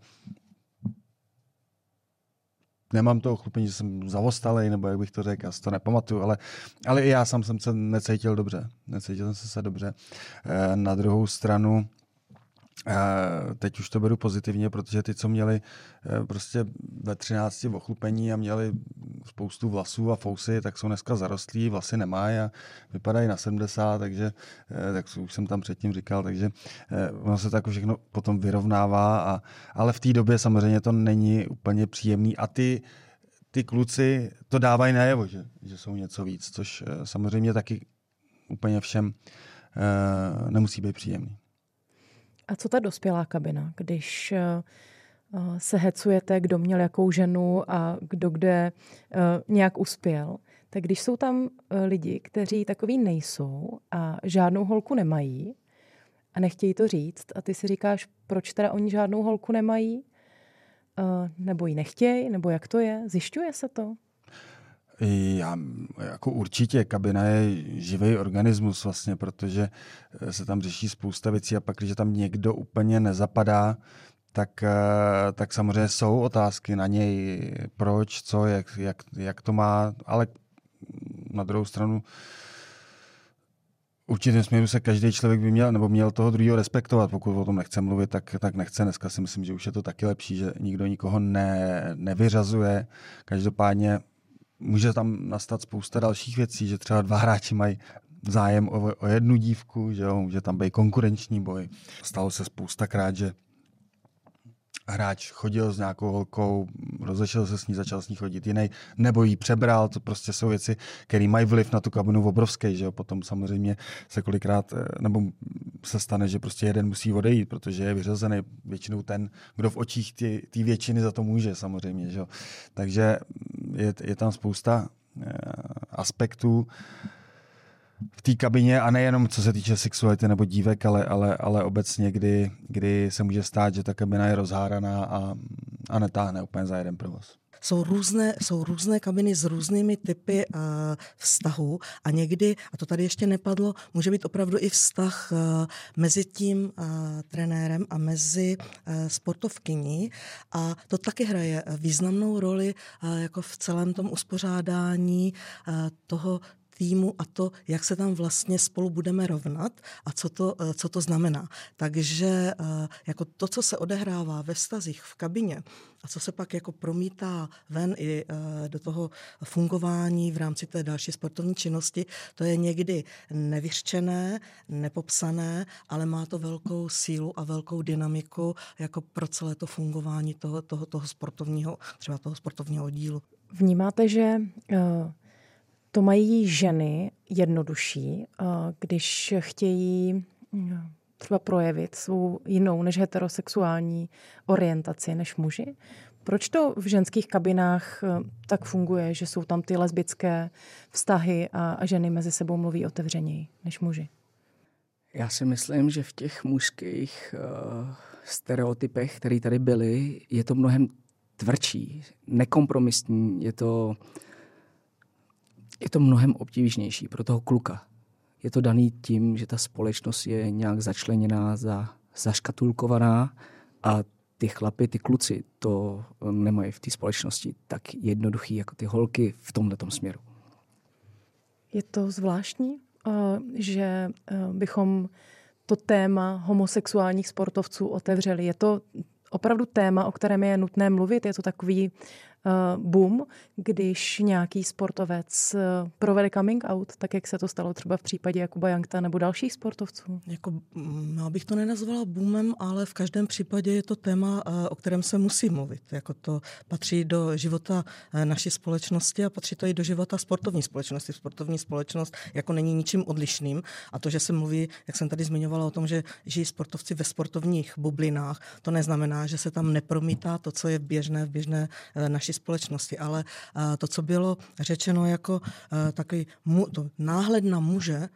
nemám to ochlupení, že jsem zavostalej, nebo jak bych to řekl, já si to nepamatuju, ale i já sám jsem se necítil dobře. Necítil jsem se dobře. Na druhou stranu, teď už to beru pozitivně, protože ty, co měli prostě ve 13 ochlupení a měli spoustu vlasů a fousy, tak jsou dneska zarostlí, vlasy nemají a vypadají na 70, takže tak už jsem tam předtím říkal, takže ono se tak všechno potom vyrovnává, ale v té době samozřejmě to není úplně příjemný a ty kluci to dávají najevo, že jsou něco víc, což samozřejmě taky úplně všem nemusí být příjemný. A co ta dospělá kabina, když se hecujete, kdo měl jakou ženu a kdo kde nějak uspěl, tak když jsou tam lidi, kteří takový nejsou a žádnou holku nemají a nechtějí to říct a ty si říkáš, proč teda oni žádnou holku nemají, nebo ji nechtějí, nebo jak to je? Zjišťuje se to? Já, jako určitě, kabina je živý organismus vlastně, protože se tam řeší spousta věcí a pak, když tam někdo úplně nezapadá, tak samozřejmě jsou otázky na něj, proč, co, jak to má, ale na druhou stranu určitě směru se každý člověk by měl toho druhého respektovat. Pokud o tom nechce mluvit, tak nechce. Dneska si myslím, že už je to taky lepší, že nikdo nikoho nevyřazuje. Každopádně může tam nastat spousta dalších věcí, že třeba 2 hráči mají zájem o jednu dívku, že jo, může tam být konkurenční boj. Stalo se spoustakrát, že hráč chodil s nějakou holkou, rozešel se s ní, začal s ní chodit jiný, nebo jí přebral, to prostě jsou věci, které mají vliv na tu kabinu obrovský, že jo, potom samozřejmě se kolikrát, nebo se stane, že prostě jeden musí odejít, protože je vyřazený většinou ten, kdo v očích té většiny za to může samozřejmě, že jo. Takže je tam spousta aspektů v té kabině a nejenom co se týče sexuality nebo dívek, ale obecně, kdy se může stát, že ta kabina je rozháraná a netáhne úplně za jeden provoz. Jsou různé kabiny s různými typy vztahů a někdy, a to tady ještě nepadlo, může být opravdu i vztah mezi tím trenérem a mezi sportovkyní a to taky hraje významnou roli jako v celém tom uspořádání toho týmu a to, jak se tam vlastně spolu budeme rovnat a co to znamená. Takže jako to, co se odehrává ve vztazích v kabině a co se pak jako promítá ven i do toho fungování v rámci té další sportovní činnosti, to je někdy nevyřčené, nepopsané, ale má to velkou sílu a velkou dynamiku jako pro celé to fungování toho sportovního, třeba toho sportovního oddílu. Vnímáte, že to mají ženy jednodušší, když chtějí třeba projevit svou jinou než heterosexuální orientaci než muži? Proč to v ženských kabinách tak funguje, že jsou tam ty lesbické vztahy a ženy mezi sebou mluví otevřeněji než muži? Já si myslím, že v těch mužských stereotypech, které tady byly, je to mnohem tvrdší, nekompromisní, je to mnohem obtížnější pro toho kluka. Je to daný tím, že ta společnost je nějak začleněná, zaškatulkovaná a ty chlapi, ty kluci to nemají v té společnosti tak jednoduchý jako ty holky v tomhletom směru. Je to zvláštní, že bychom to téma homosexuálních sportovců otevřeli. Je to opravdu téma, o kterém je nutné mluvit. Je to takový boom, když nějaký sportovec provede coming out, tak jak se to stalo třeba v případě Jakuba Jankta nebo dalších sportovců? Já bych to nenazvala boomem, ale v každém případě je to téma, o kterém se musí mluvit. Jako to patří do života naší společnosti a patří to i do života sportovní společnosti. Sportovní společnost jako není ničím odlišným a to, že se mluví, jak jsem tady zmiňovala o tom, že žijí sportovci ve sportovních bublinách, to neznamená, že se tam nepromítá to, co je v běžné naší společnosti, ale to, co bylo řečeno jako takový náhled na muže,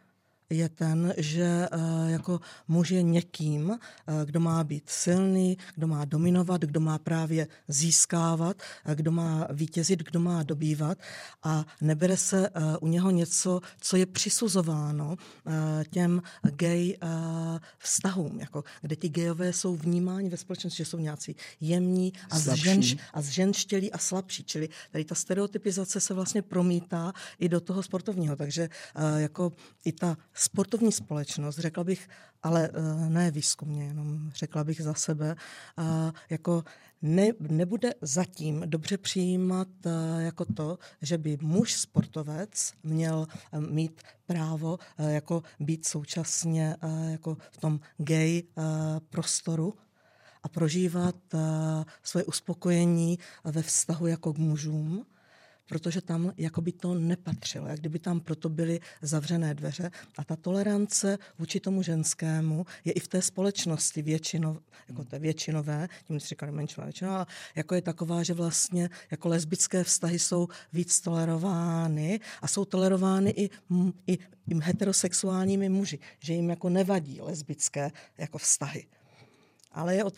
je ten, že jako muž je někým, kdo má být silný, kdo má dominovat, kdo má právě získávat, kdo má vítězit, kdo má dobývat a nebere se u něho něco, co je přisuzováno těm gay vztahům, jako, kde ti gayové jsou vnímáni ve společnosti, že jsou nějací jemní a zženštělí a slabší. Čili tady ta stereotypizace se vlastně promítá i do toho sportovního. Takže jako i ta sportovní společnost, řekla bych, ale ne výzkumně, jenom řekla bych za sebe, jako nebude zatím dobře přijímat jako to, že by muž sportovec měl mít právo jako být současně jako v tom gay prostoru a prožívat svoje uspokojení ve vztahu jako k mužům, protože tam jako by to nepatřilo, jak kdyby tam proto byly zavřené dveře a ta tolerance vůči tomu ženskému je i v té společnosti jako té většinové, tím si říkali menšinová většina, ale jako je taková, že vlastně jako lesbické vztahy jsou víc tolerovány a jsou tolerovány i heterosexuálními muži, že jim jako nevadí lesbické jako vztahy. Ale je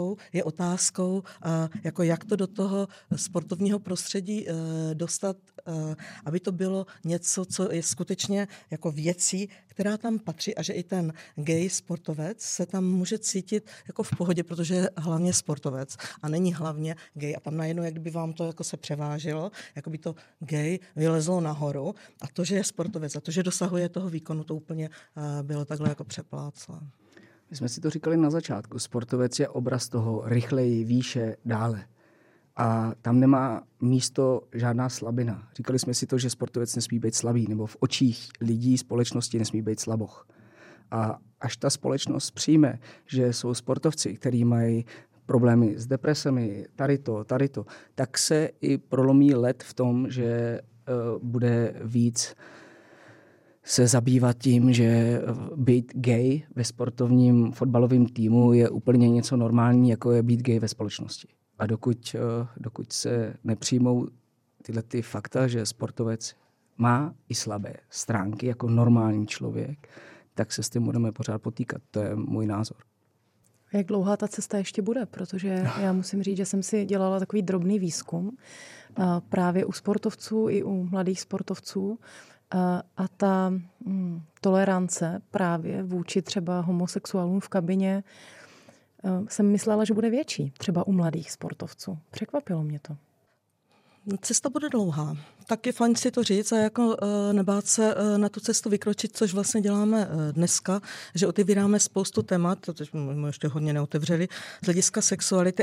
otázkou jako jak to do toho sportovního prostředí dostat, aby to bylo něco, co je skutečně jako věcí, která tam patří a že i ten gay sportovec se tam může cítit jako v pohodě, protože je hlavně sportovec a není hlavně gay. A tam najednou, jak by vám to jako se převážilo, jako by to gay vylezlo nahoru a to, že je sportovec a to, že dosahuje toho výkonu, to úplně bylo takhle jako přepláclé. My jsme si to říkali na začátku. Sportovec je obraz toho rychleji, výše, dále. A tam nemá místo žádná slabina. Říkali jsme si to, že sportovec nesmí být slabý, nebo v očích lidí, společnosti nesmí být slaboch. A až ta společnost přijme, že jsou sportovci, kteří mají problémy s depresemi, tady to, tak se i prolomí led v tom, že bude víc se zabývat tím, že být gay ve sportovním fotbalovém týmu je úplně něco normální, jako je být gay ve společnosti. A dokud se nepřijmou tyhle ty fakta, že sportovec má i slabé stránky jako normální člověk, tak se s tím budeme pořád potýkat. To je můj názor. Jak dlouhá ta cesta ještě bude? Protože já musím říct, že jsem si dělala takový drobný výzkum právě u sportovců i u mladých sportovců. A ta tolerance právě vůči třeba homosexuálům v kabině jsem myslela, že bude větší, třeba u mladých sportovců. Překvapilo mě to. Cesta bude dlouhá. Tak je fajn si to říct a jako nebát se na tu cestu vykročit, což vlastně děláme dneska, že otevíráme spoustu témat, to jsme ještě hodně neotevřeli, z hlediska sexuality,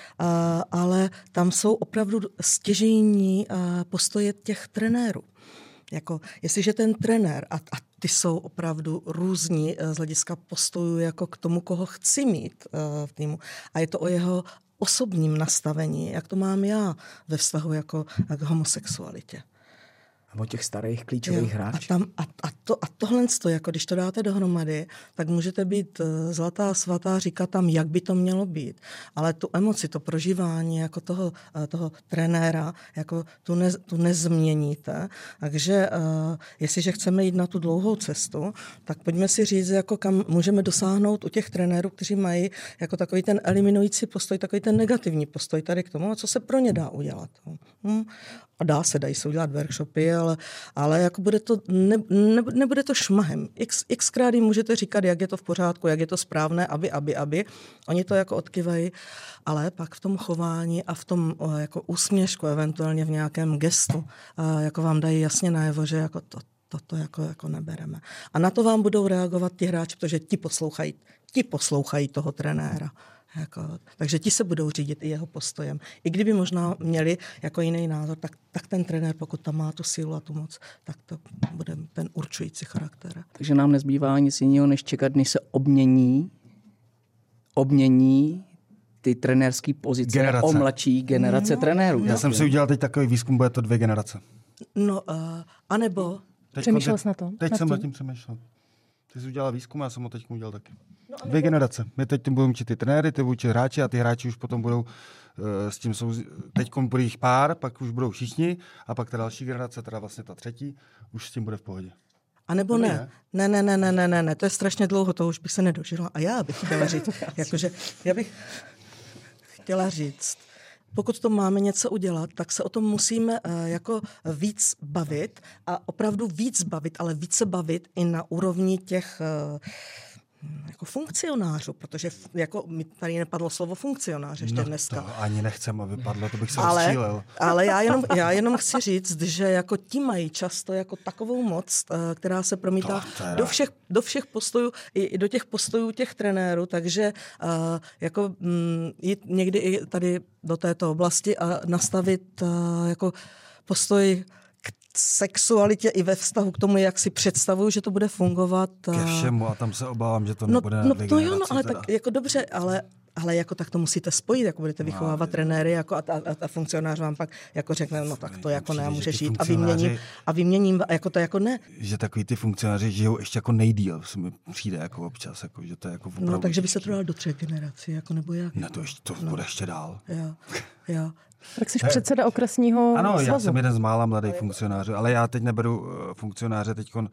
ale tam jsou opravdu stěžejní postoje těch trenérů. Jako, jestliže ten trenér, a ty jsou opravdu různí z hlediska postojů jako k tomu, koho chci mít v týmu, a je to o jeho osobním nastavení, jak to mám já ve vztahu jako k homosexualitě. O těch starých klíčových hráčích. A tohle, jako když to dáte dohromady, tak můžete být zlatá svatá, říkat tam, jak by to mělo být. Ale tu emoci, to prožívání jako toho trenéra, jako tu nezměníte. Takže jestliže chceme jít na tu dlouhou cestu, tak pojďme si říct, jako kam můžeme dosáhnout u těch trenérů, kteří mají jako takový ten eliminující postoj, takový ten negativní postoj tady k tomu, a co se pro ně dá udělat. A dají se udělat workshopy, ale jako nebude to šmahem. Xkrát jim můžete říkat, jak je to v pořádku, jak je to správné, aby. Oni to jako odkyvají, ale pak v tom chování a v tom jako úsměšku, eventuálně v nějakém gestu, jako vám dají jasně najevo, že jako toto jako nebereme. A na to vám budou reagovat ti hráči, protože ti poslouchají toho trenéra. Takže ti se budou řídit i jeho postojem. I kdyby možná měli jako jiný názor, tak ten trenér, pokud tam má tu sílu a tu moc, tak to bude ten určující charakter. Takže nám nezbývá nic jiného, než čekat, než se obmění ty trenérské pozice o mladší generace trenérů. Já jsem si udělal teď takový výzkum, bude to 2 generace. No, anebo... Přemýšlel jsi na to? Teď jsem nad tím přemýšlel. Ty jsi udělala výzkum, já jsem ho teď udělal taky. 2 generace. My teď budeme učit ty trenéry, ty učit hráči a ty hráči už potom budou s tím teď bude jich pár, pak už budou všichni a pak ta další generace, teda vlastně ta třetí, už s tím bude v pohodě. A nebo ne. Ne, to je strašně dlouho, to už bych se nedožila. A já bych chtěla říct, pokud to máme něco udělat, tak se o tom musíme jako víc bavit a opravdu víc bavit, ale více bavit i na úrovni těch jako funkcionářů, protože jako mi tady nepadlo slovo funkcionář ještě dneska. To ani nechcem, aby padlo, to bych se rozčílil. Ale já jenom chci říct, že jako ti mají často jako takovou moc, která se promítá do všech postojů, i do těch postojů těch trenérů, takže jako jít někdy i tady do této oblasti a nastavit jako postoj sexualitě i ve vztahu k tomu, jak si představuju, že to bude fungovat. Ke všemu a tam se obávám, že to nebude na dvě generace. Ale tak jako dobře, ale jako tak to musíte spojit, jako budete vychovávat trenéry jako a funkcionář vám pak jako řekne, no tak to jako ne, můžeš jít a vyměním, jako to jako ne. Že takový ty funkcionáři žijou ještě jako nejdýl, mi přijde jako občas, jako, že to je jako opravdu. No takže by se to dalo do 3 generací, jako nebo jak? Ne, to bude ještě dál. Jo. Tak jsi předseda okresního Ano, svazu. Já jsem jeden z mála mladých funkcionářů, ale já teď neberu funkcionáře teďkon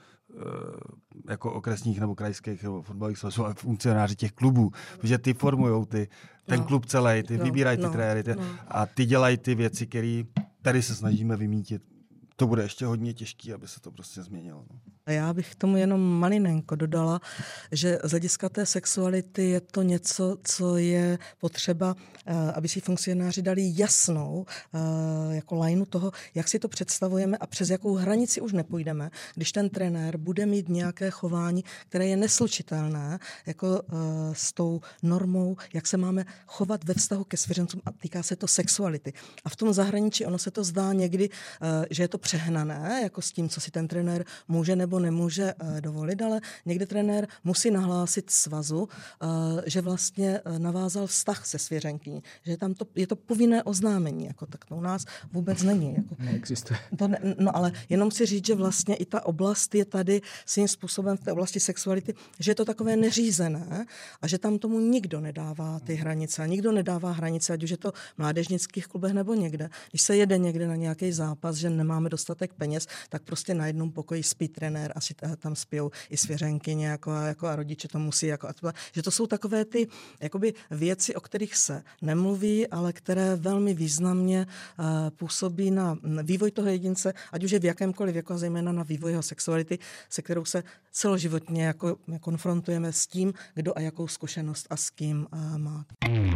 jako okresních nebo krajských nebo fotbalových svazů, ale funkcionáři těch klubů, protože ty formujou ten klub celý, ty vybírají ty trenéry a ty dělají ty věci, které tady se snažíme vymítit. To bude ještě hodně těžké, aby se to prostě změnilo. A já bych tomu jenom malinenko dodala, že z hlediska té sexuality je to něco, co je potřeba, aby si funkcionáři dali jasnou jako lajnu toho, jak si to představujeme a přes jakou hranici už nepůjdeme, když ten trenér bude mít nějaké chování, které je neslučitelné jako s tou normou, jak se máme chovat ve vztahu ke svěřencům a týká se to sexuality. A v tom zahraničí ono se to zdá někdy, že je to přehnané, jako s tím, co si ten trenér může nebo nemůže dovolit, ale někdy trenér musí nahlásit svazu, že vlastně navázal vztah se svěřenkyní, že tam je to povinné oznámení, jako tak to u nás vůbec není. Jako. Neexistuje. No ale jenom si říct, že vlastně i ta oblast je tady svým způsobem v té oblasti sexuality, že je to takové neřízené a že tam tomu nikdo nedává ty hranice. A nikdo nedává hranice, ať už je to v mládežnických klubech nebo někde. Když se jede někde na nějaký zápas, že nemáme dostatek peněz, tak prostě na jednom pokoji spí trenér a si tam spijou i svěřenkyně jako a rodiče to musí. Že to jsou takové ty jakoby věci, o kterých se nemluví, ale které velmi významně působí na vývoj toho jedince, ať už je v jakémkoliv věku a zejména na vývoj jeho sexuality, se kterou se celoživotně jako konfrontujeme s tím, kdo a jakou zkušenost a s kým má.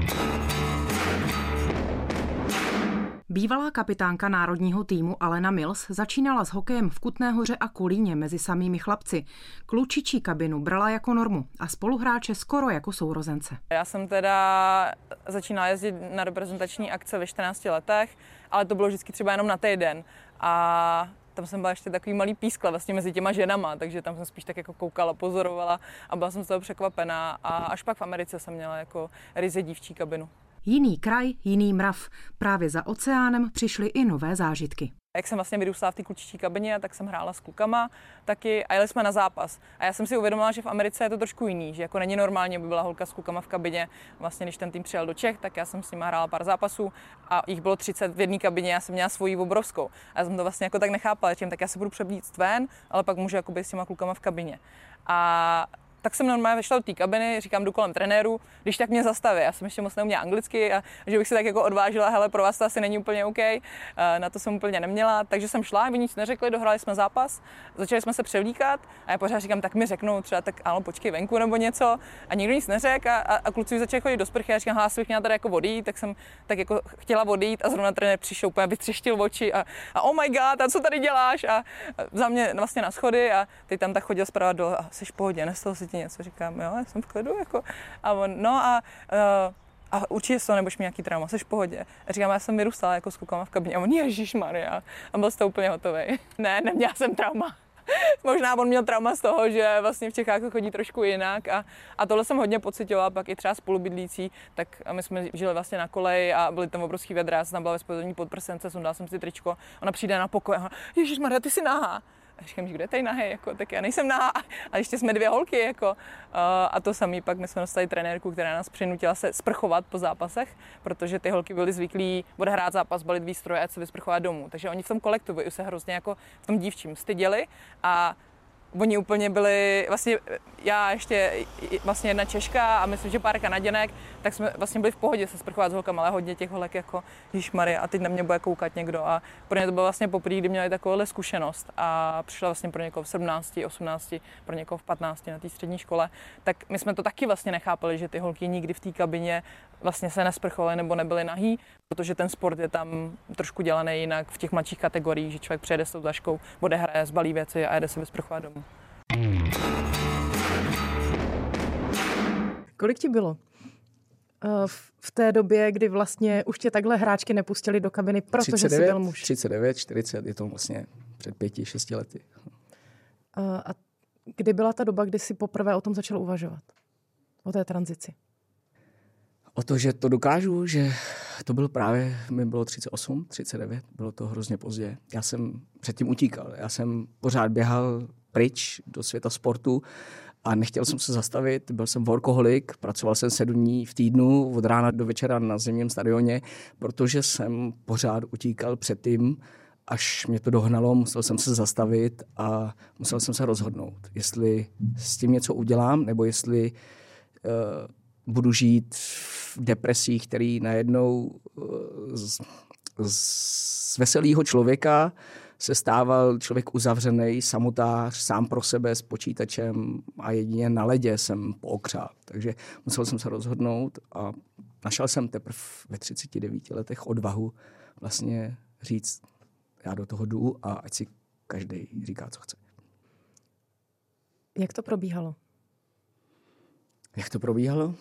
Bývalá kapitánka národního týmu Alena Mills začínala s hokejem v Kutné Hoře a Kolíně mezi samými chlapci. Klučičí kabinu brala jako normu a spoluhráče skoro jako sourozence. Já jsem teda začínala jezdit na reprezentační akce ve 14 letech, ale to bylo vždycky třeba jenom na týden. A tam jsem byla ještě takový malý pískla vlastně mezi těma ženama, takže tam jsem spíš tak jako koukala, pozorovala a byla jsem z toho překvapená. A až pak v Americe jsem měla jako ryze dívčí kabinu. Jiný kraj, jiný mrav. Právě za oceánem přišly i nové zážitky. Jak jsem vlastně vyrůstala v té klučičí kabině, tak jsem hrála s klukama taky a jeli jsme na zápas. A já jsem si uvědomila, že v Americe je to trošku jiný, že jako není normálně, aby byla holka s klukama v kabině. Vlastně když ten tým přijel do Čech, tak já jsem s nimi hrála pár zápasů a jich bylo 30 v jedné kabině, já jsem měla svoji obrovskou. A já jsem to vlastně jako tak nechápala, že tak já se budu převlíct ven, ale pak můžu jako být s těma klukama v kabině. A tak jsem normálně vešla do té kabiny, říkám, jdu kolem trenéru, když tak mě zastaví. Já jsem ještě moc neuměla anglicky a že bych se tak jako odvážila, hele, pro vás to asi není úplně OK, na to jsem úplně neměla, takže jsem šla, oni nic neřekli, dohráli jsme zápas, začali jsme se převlíkat a já pořád říkám, tak mi řeknou třeba, tak ano, počkej venku nebo něco a nikdo nic neřekl a kluci začali chodit do sprchy a já říkám, já bych měla tady jako odejít, tak jsem tak jako chtěla odejít a zrovna trenér přišel úplně vytřeštil oči a oh my god, a co tady děláš a za mě vlastně na schody a ty tam tak chodil zprava do, a jsi v pohodě, nestalo si ti něco, říkám, jo, já jsem v klidu, jako, a on, no a určitě z toho nebudeš mít nějaký trauma, jsi v pohodě. A říkám, já jsem vyrůstala jako s klukama v kabině a on, ježišmarja, a byl z toho úplně hotovej. Ne, neměla jsem trauma. Možná on měl trauma z toho, že vlastně v Čechách to chodí trošku jinak a tohle jsem hodně pocitovala, pak i třeba spolubydlící, tak my jsme žili vlastně na koleji a byly tam obrovský vedra, já jsem tam byla ve spodní podprsence, sundala jsem si tričko, ona přijde na pokoj a ježišmarja, ty jsi nahá. A říkám, že kde je tady nahý, jako, tak já nejsem nahá, a ještě jsme 2 holky, jako. A to samý, pak my jsme dostali trenérku, která nás přinutila se sprchovat po zápasech, protože ty holky byly zvyklí odhrát zápas, balit výstroje a se vysprchovat domů. Takže oni v tom kolektivu se hrozně jako v tom dívčím styděli a oni úplně byli, vlastně já ještě vlastně jedna Češka a myslím, že pár Kanaděnek, tak jsme vlastně byli v pohodě se sprchovat s holkama, ale hodně těch holek jako Ježišmarja a teď na mě bude koukat někdo a pro ně to bylo vlastně poprvé, kdy měli takovouhle zkušenost a přišla vlastně pro někoho v 17, 18, pro někoho v 15 na té střední škole, tak my jsme to taky vlastně nechápali, že ty holky nikdy v té kabině vlastně se nesprchovaly nebo nebyly nahý, protože ten sport je tam trošku dělaný jinak v těch mladších kategoriích, že člověk přijede s tou taškou, odehraje, zbalí věci a jede se vysprchovat domů. Kolik ti bylo v té době, kdy vlastně už tě takhle hráčky nepustili do kabiny, protože 39, jsi byl muž? 39, 40, je to vlastně před 5-6 lety. A kdy byla ta doba, kdy jsi poprvé o tom začal uvažovat? O té tranzici? O to, že to dokážu, že to bylo právě, mi bylo 38, 39, bylo to hrozně pozdě. Já jsem předtím utíkal, já jsem pořád běhal pryč do světa sportu a nechtěl jsem se zastavit, byl jsem workoholik, pracoval jsem 7 dní v týdnu, od rána do večera na zimním stadioně, protože jsem pořád utíkal před tím, až mě to dohnalo, musel jsem se zastavit a musel jsem se rozhodnout, jestli s tím něco udělám, nebo jestli budu žít v depresích, který najednou z veselého člověka se stával člověk uzavřený, samotář, sám pro sebe s počítačem a jedině na ledě jsem pookřál. Takže musel jsem se rozhodnout a našel jsem teprve ve 39 letech odvahu vlastně říct, já do toho jdu a ať si každý říká, co chce. Jak to probíhalo? Jak to probíhalo?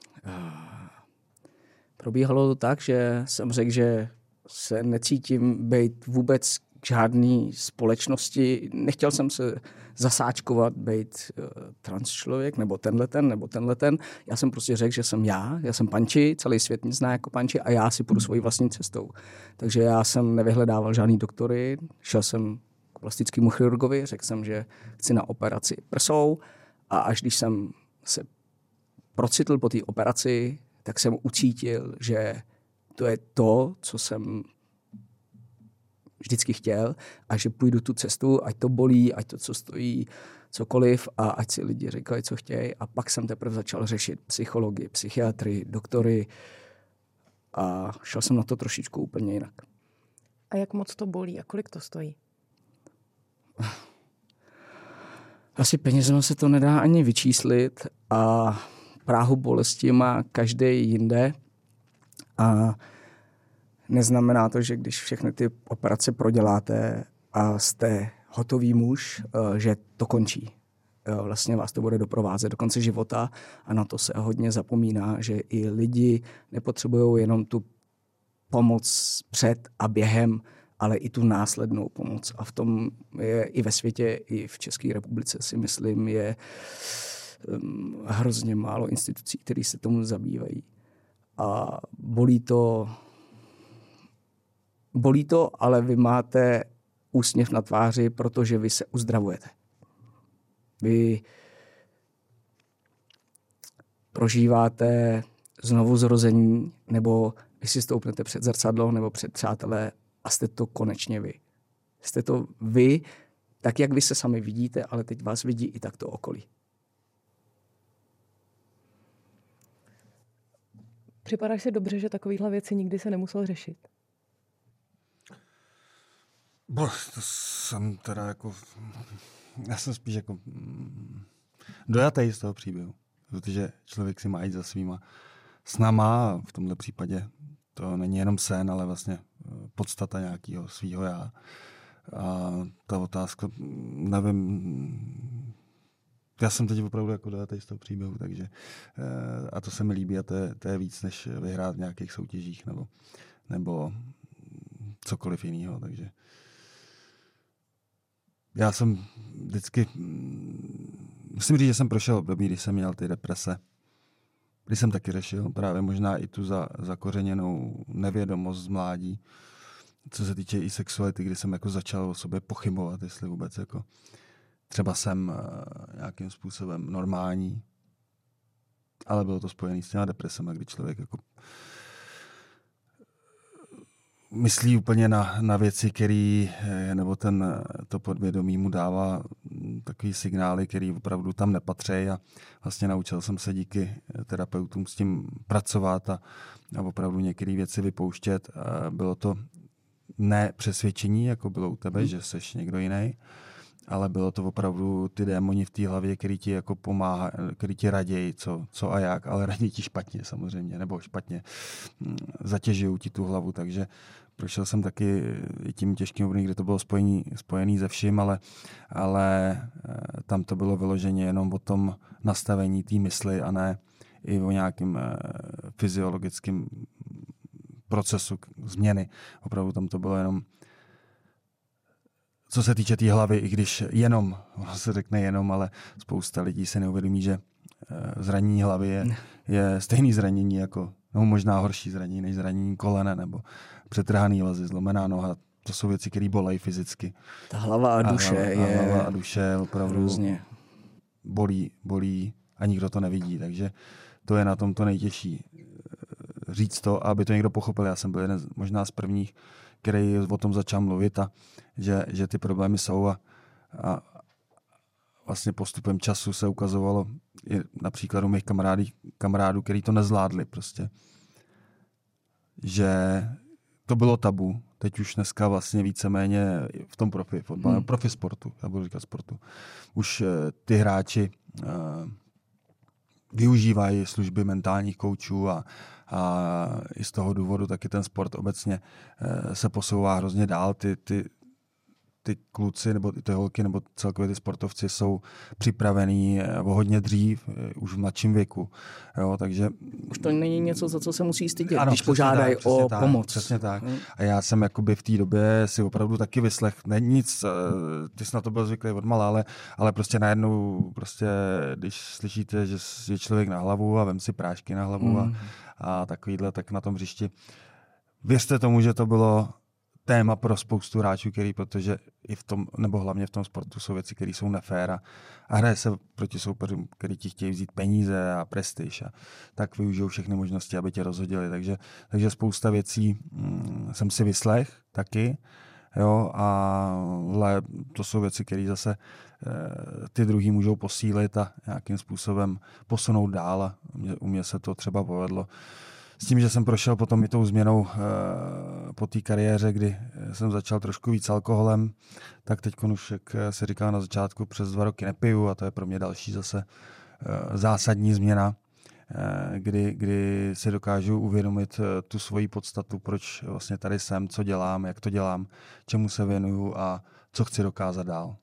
Probíhalo to tak, že jsem řekl, že se necítím být vůbec k žádný společnosti. Nechtěl jsem se zasáčkovat, být trans člověk, nebo tenhle ten. Já jsem prostě řekl, že jsem já jsem Panči, celý svět mě zná jako Panči a já si půjdu svojí vlastní cestou. Takže já jsem nevyhledával žádný doktory, šel jsem k plastickému chirurgovi, řekl jsem, že chci na operaci prsou a až když jsem se procitl po té operaci, tak jsem ucítil, že to je to, co jsem vždycky chtěl a že půjdu tu cestu, ať to bolí, ať to, co stojí, cokoliv a ať si lidi říkají, co chtějí. A pak jsem teprve začal řešit psychologii, psychiatrii, doktory a šel jsem na to trošičku úplně jinak. A jak moc to bolí a kolik to stojí? Asi penězma se to nedá ani vyčíslit a práhu bolesti má každý jinde a neznamená to, že když všechny ty operace proděláte a jste hotový muž, že to končí. Vlastně vás to bude doprovázet do konce života a na to se hodně zapomíná, že i lidi nepotřebují jenom tu pomoc před a během, ale i tu následnou pomoc. A v tom je i ve světě, i v České republice si myslím, je hrozně málo institucí, které se tomu zabývají. A bolí to, ale vy máte úsměv na tváři, protože vy se uzdravujete. Vy prožíváte znovu zrození, nebo vy si stoupnete před zrcadlo nebo před přátelé a jste to konečně vy. Jste to vy, tak jak vy se sami vidíte, ale teď vás vidí i takto okolí. Připadáš si dobře, že takovýhle věci nikdy se nemusel řešit? To jsem teda jako... Já jsem spíš jako dojatý z toho příběhu, protože člověk si má jít za svýma snama a v tomhle případě to není jenom sen, ale vlastně podstata nějakého svýho já. A ta otázka, nevím, já jsem teď opravdu jako dojatý z toho příběhu, takže a to se mi líbí a to je víc, než vyhrát v nějakých soutěžích nebo cokoliv jiného, takže já jsem vždycky, musím říct, že jsem prošel období, když jsem měl ty deprese, když jsem taky řešil právě možná i tu zakořeněnou nevědomost z mládí, co se týče i sexuality, kdy jsem jako začal o sobě pochybovat, jestli vůbec jako třeba jsem nějakým způsobem normální, ale bylo to spojené s těma depresema, kdy člověk jako myslí úplně na věci, které, nebo to podvědomí mu dává takový signály, které opravdu tam nepatří a vlastně naučil jsem se díky terapeutům s tím pracovat a opravdu některé věci vypouštět. Bylo to ne přesvědčení, jako bylo u tebe, že seš někdo jiný, ale bylo to opravdu ty démoni v té hlavě, který ti jako pomáhá, který ti raději, co a jak, ale raději ti špatně samozřejmě, nebo špatně zatěžují ti tu hlavu, takže prošel jsem taky tím těžkým obdobím, kde to bylo spojený se vším, ale tam to bylo vyloženě jenom o tom nastavení té mysli a ne i o nějakým fyziologickém procesu změny. Opravdu tam to bylo jenom co se týče té hlavy, i když jenom, ono se řekne jenom, ale spousta lidí se neuvědomí, že zranění hlavy je stejné zranění jako, no možná horší zranění než zranění kolene nebo přetrhaný vazy, zlomená noha. To jsou věci, které bolej fyzicky. Ta hlava a duše hlava a duše opravdu hrozně bolí a nikdo to nevidí, takže to je na tom to nejtěžší. Říct to, aby to někdo pochopil. Já jsem byl jeden možná z prvních, který o tom začal mluvit a že ty problémy jsou a vlastně postupem času se ukazovalo i na příkladu mých kamarádů, který to nezvládli prostě. Že to bylo tabu. Teď už dneska vlastně víceméně v tom profi sportu, já budu říkat sportu. Už ty hráči využívají služby mentálních koučů a i z toho důvodu taky ten sport obecně se posouvá hrozně dál. Ty kluci nebo ty holky nebo celkově ty sportovci jsou připravení o hodně dřív, už v mladším věku. Jo, takže už to není něco, za co se musí stydět, když požádají o pomoc. Přesně tak. A já jsem jakoby v té době si opravdu taky vyslech. Není nic, ty jsi na to byl zvyklý odmala, ale prostě najednou, prostě, když slyšíte, že je člověk na hlavu a vem si prášky na hlavu a takovýhle, tak na tom hřišti. Věřte tomu, že to bylo téma pro spoustu hráčů, protože i v tom, nebo hlavně v tom sportu jsou věci, které jsou nefér a hraje se proti soupeřům, který ti chtějí vzít peníze a prestiž a tak využijou všechny možnosti, aby tě rozhodili. Takže spousta věcí jsem si vyslech taky, jo, ale to jsou věci, které zase ty druhý můžou posílit a nějakým způsobem posunout dál a u mě se to třeba povedlo. S tím, že jsem prošel potom i tou změnou po té kariéře, kdy jsem začal trošku víc alkoholem, tak teď už, jak se říkal na začátku, přes 2 roky nepiju a to je pro mě další zase zásadní změna, kdy si dokážu uvědomit tu svoji podstatu, proč vlastně tady jsem, co dělám, jak to dělám, čemu se věnuju a co chci dokázat dál.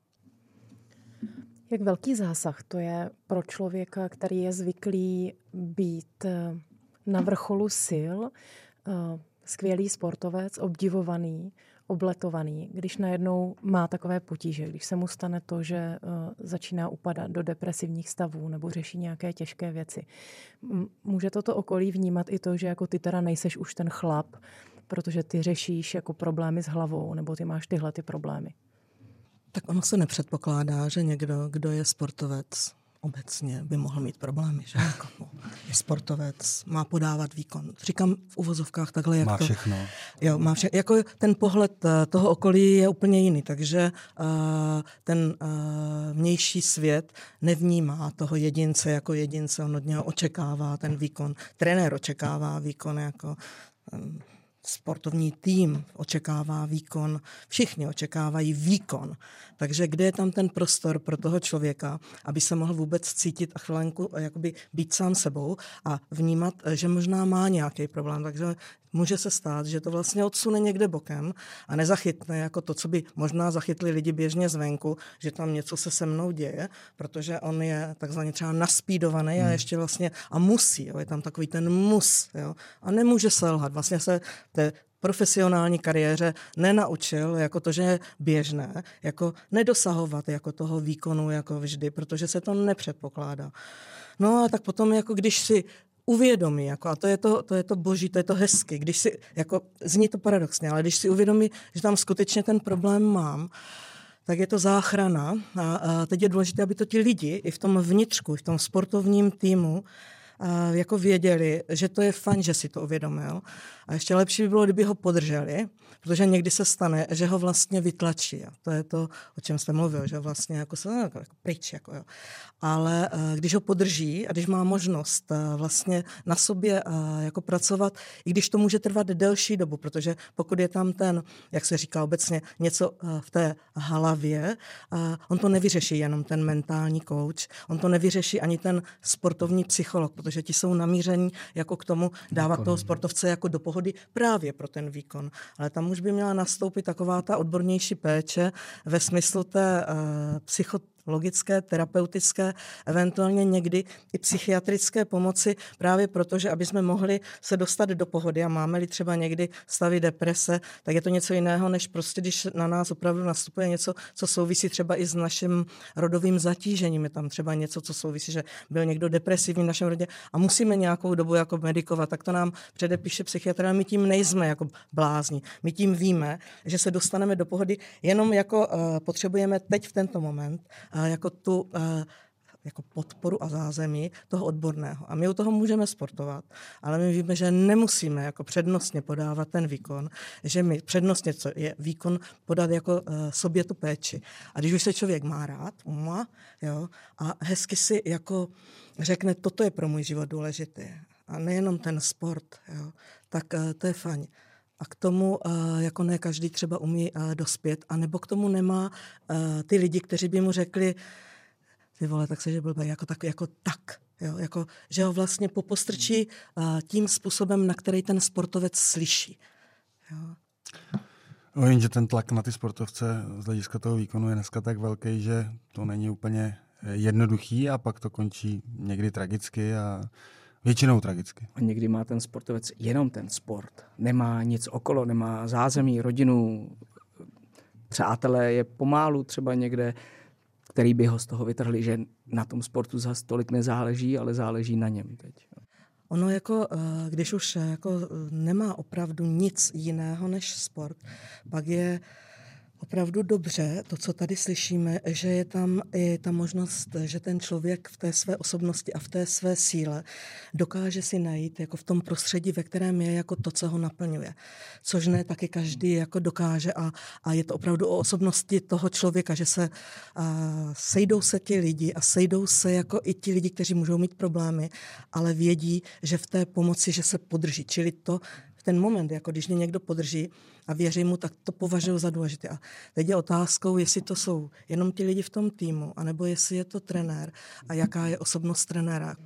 Jak velký zásah to je pro člověka, který je zvyklý být na vrcholu sil, skvělý sportovec, obdivovaný, obletovaný, když najednou má takové potíže, když se mu stane to, že začíná upadat do depresivních stavů nebo řeší nějaké těžké věci. Může toto okolí vnímat i to, že jako ty teda nejseš už ten chlap, protože ty řešíš jako problémy s hlavou nebo ty máš tyhle ty problémy? Tak ono se nepředpokládá, že někdo, kdo je sportovec, obecně by mohl mít problémy, že? Je sportovec, má podávat výkon. Říkám v uvozovkách takhle, jak má to... všechno. Jo, má všechno. Jako ten pohled toho okolí je úplně jiný, takže ten vnější svět nevnímá toho jedince jako jedince, on od něho očekává ten výkon. Trenér očekává výkon jako... sportovní tým očekává výkon, všichni očekávají výkon. Takže kde je tam ten prostor pro toho člověka, aby se mohl vůbec cítit a chvilku jakoby být sám sebou a vnímat, že možná má nějaký problém. Takže může se stát, že to vlastně odsune někde bokem a nezachytne jako to, co by možná zachytli lidi běžně zvenku, že tam něco se mnou děje, protože on je takzvaně třeba naspídovaný a ještě vlastně a musí, jo, je tam takový ten mus, jo, a nemůže selhat. Vlastně se té profesionální kariéře nenaučil jako to, že je běžné, jako nedosahovat jako toho výkonu jako vždy, protože se to nepředpokládá. No a tak potom, jako když si uvědomí, jako, a to je to boží, to je to hezky, když si, jako, zní to paradoxně, ale když si uvědomí, že tam skutečně ten problém mám, tak je to záchrana a teď je důležité, aby to ti lidi i v tom vnitřku, v tom sportovním týmu jako věděli, že to je fajn, že si to uvědomil. A ještě lepší by bylo, kdyby ho podrželi, protože někdy se stane, že ho vlastně vytlačí. A to je to, o čem jste mluvil, že vlastně jako se jako pryč. Jako, jo. Ale když ho podrží a když má možnost vlastně na sobě jako pracovat, i když to může trvat delší dobu, protože pokud je tam ten, jak se říká obecně, něco v té hlavě, on to nevyřeší jenom ten mentální coach, on to nevyřeší ani ten sportovní psycholog, protože ti jsou namíření jako k tomu dávat toho sportovce jako do pohody právě pro ten výkon. Ale tam už by měla nastoupit taková ta odbornější péče ve smyslu té psychologické, terapeutické, eventuálně někdy i psychiatrické pomoci právě proto, že aby jsme mohli se dostat do pohody a máme-li třeba někdy stavy deprese, tak je to něco jiného, než prostě, když na nás opravdu nastupuje něco, co souvisí třeba i s naším rodovým zatížením. Je tam třeba něco, co souvisí, že byl někdo depresivní v našem rodě a musíme nějakou dobu jako medikovat, tak to nám předepíše psychiatr, ale my tím nejsme jako blázni. My tím víme, že se dostaneme do pohody jenom jako potřebujeme teď v tento moment jako tu jako podporu a zázemí toho odborného. A my u toho můžeme sportovat, ale my víme, že nemusíme jako přednostně podávat ten výkon, že my přednostně, co je výkon, podat jako sobě tu péči. A když už se člověk má rád, jo, a hezky si jako řekne, toto je pro můj život důležité, a nejenom ten sport, jo, tak to je fajn. A k tomu jako ne každý třeba umí dospět, anebo k tomu nemá ty lidi, kteří by mu řekli, ty vole, tak se že blbej, jako tak. Jo, jako, že ho vlastně popostrčí tím způsobem, na který ten sportovec slyší. Jo. No, jenže ten tlak na ty sportovce z hlediska toho výkonu je dneska tak velký, že to není úplně jednoduchý a pak to končí někdy tragicky a většinou tragicky. A někdy má ten sportovec jenom ten sport. Nemá nic okolo, nemá zázemí, rodinu, přátelé je pomálu třeba někde, který by ho z toho vytrhli, že na tom sportu zas tolik nezáleží, ale záleží na něm teď. Ono jako, když už jako nemá opravdu nic jiného než sport, pak je opravdu dobře, to, co tady slyšíme, že je tam i ta možnost, že ten člověk v té své osobnosti a v té své síle dokáže si najít jako v tom prostředí, ve kterém je jako to, co ho naplňuje. Což ne taky každý jako dokáže a je to opravdu o osobnosti toho člověka, že se sejdou se ti lidi a sejdou se jako i ti lidi, kteří můžou mít problémy, ale vědí, že v té pomoci, že se podrží. Čili to ten moment, jako když mě někdo podrží a věří mu, tak to považuji za důležité. A teď je otázkou, jestli to jsou jenom ti lidi v tom týmu, anebo jestli je to trenér a jaká je osobnost trenéra.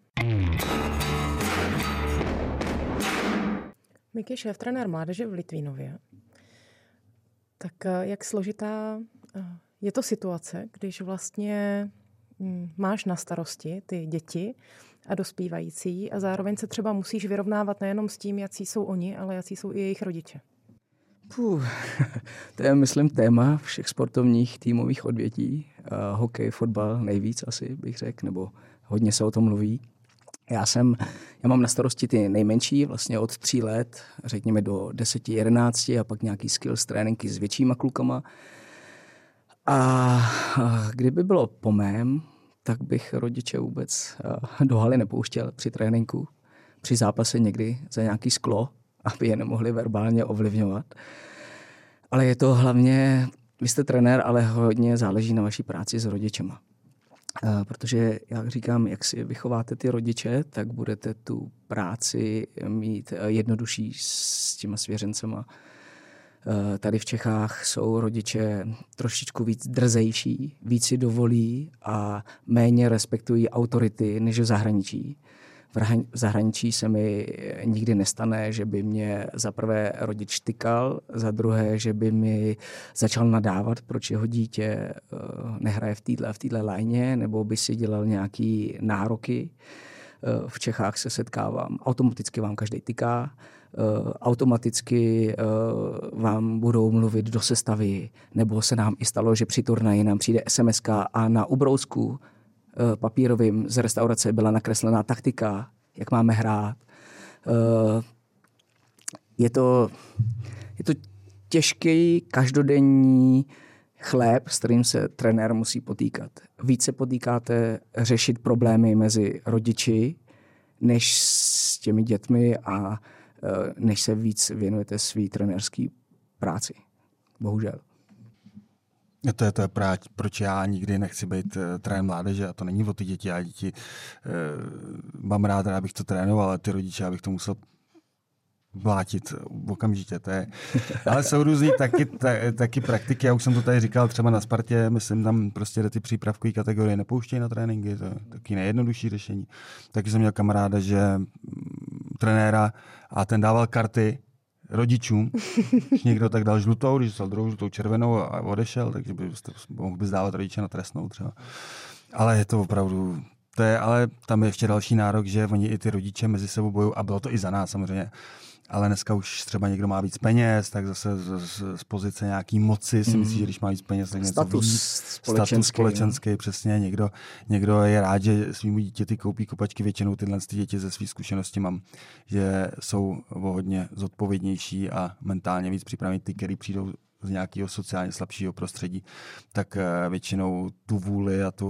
Miky, šéftrenér mládeže v Litvínově. Tak jak složitá je to situace, když vlastně máš na starosti ty děti a dospívající a zároveň se třeba musíš vyrovnávat nejenom s tím, jací jsou oni, ale jací jsou i jejich rodiče? To je, myslím, téma všech sportovních týmových odvětí. Hokej, fotbal nejvíc asi bych řekl, nebo hodně se o tom mluví. Já mám na starosti ty nejmenší, vlastně od 3 let, řekněme do 10, 11 a pak nějaký skills tréninky s většíma klukama. A kdyby bylo po mém, tak bych rodiče vůbec do haly nepouštěl při tréninku, při zápase někdy za nějaký sklo, aby je nemohli verbálně ovlivňovat. Ale je to hlavně, vy jste trenér, ale hodně záleží na vaší práci s rodičema. Protože, jak říkám, jak si vychováte ty rodiče, tak budete tu práci mít jednodušší s těma svěřencema. Tady v Čechách jsou rodiče trošičku víc drzejší, víc si dovolí a méně respektují autority než v zahraničí. V zahraničí se mi nikdy nestane, že by mě za prvé rodič tykal, za druhé, že by mi začal nadávat, proč jeho dítě nehraje v téhle lajně, nebo by si dělal nějaký nároky. V Čechách se setkávám, automaticky vám každý tyká, automaticky vám budou mluvit do sestavy, nebo se nám i stalo, že při turnaji nám přijde SMS-ka a na ubrousku papírovým z restaurace byla nakreslená taktika, jak máme hrát. Je to těžký každodenní chléb, s kterým se trenér musí potýkat. Více potýkáte řešit problémy mezi rodiči, než s těmi dětmi a než se víc věnujete svý trenérský práci. Bohužel. To je proč já nikdy nechci být trenér mládeže a to není o ty děti. Já děti mám rád, abych to trénoval, ale ty rodiče, abych to musel vlátit okamžitě. Ale jsou různý taky praktiky. Já už jsem to tady říkal, třeba na Spartě, myslím, tam prostě ty přípravkové kategorie nepouštějí na tréninky. To je taky nejjednodušší řešení. Taky jsem měl kamaráda, že trenéra a ten dával karty rodičům. Když někdo tak dal žlutou, když dal druhou žlutou, červenou a odešel, takže by mohl dávat rodiče na trestnou třeba. Ale je to opravdu... ale tam je ještě další nárok, že oni i ty rodiče mezi sebou bojují a bylo to i za nás samozřejmě. Ale dneska už třeba někdo má víc peněz, tak zase z pozice nějaký moci si myslí, že když má víc peněz, tak něco status společenský, přesně. Někdo je rád, že svýmu dítěti koupí kopačky, většinou tyhle děti ze svých zkušeností mám, že jsou hodně zodpovědnější a mentálně víc připravení, ty, který přijdou z nějakého sociálně slabšího prostředí, tak většinou tu vůli a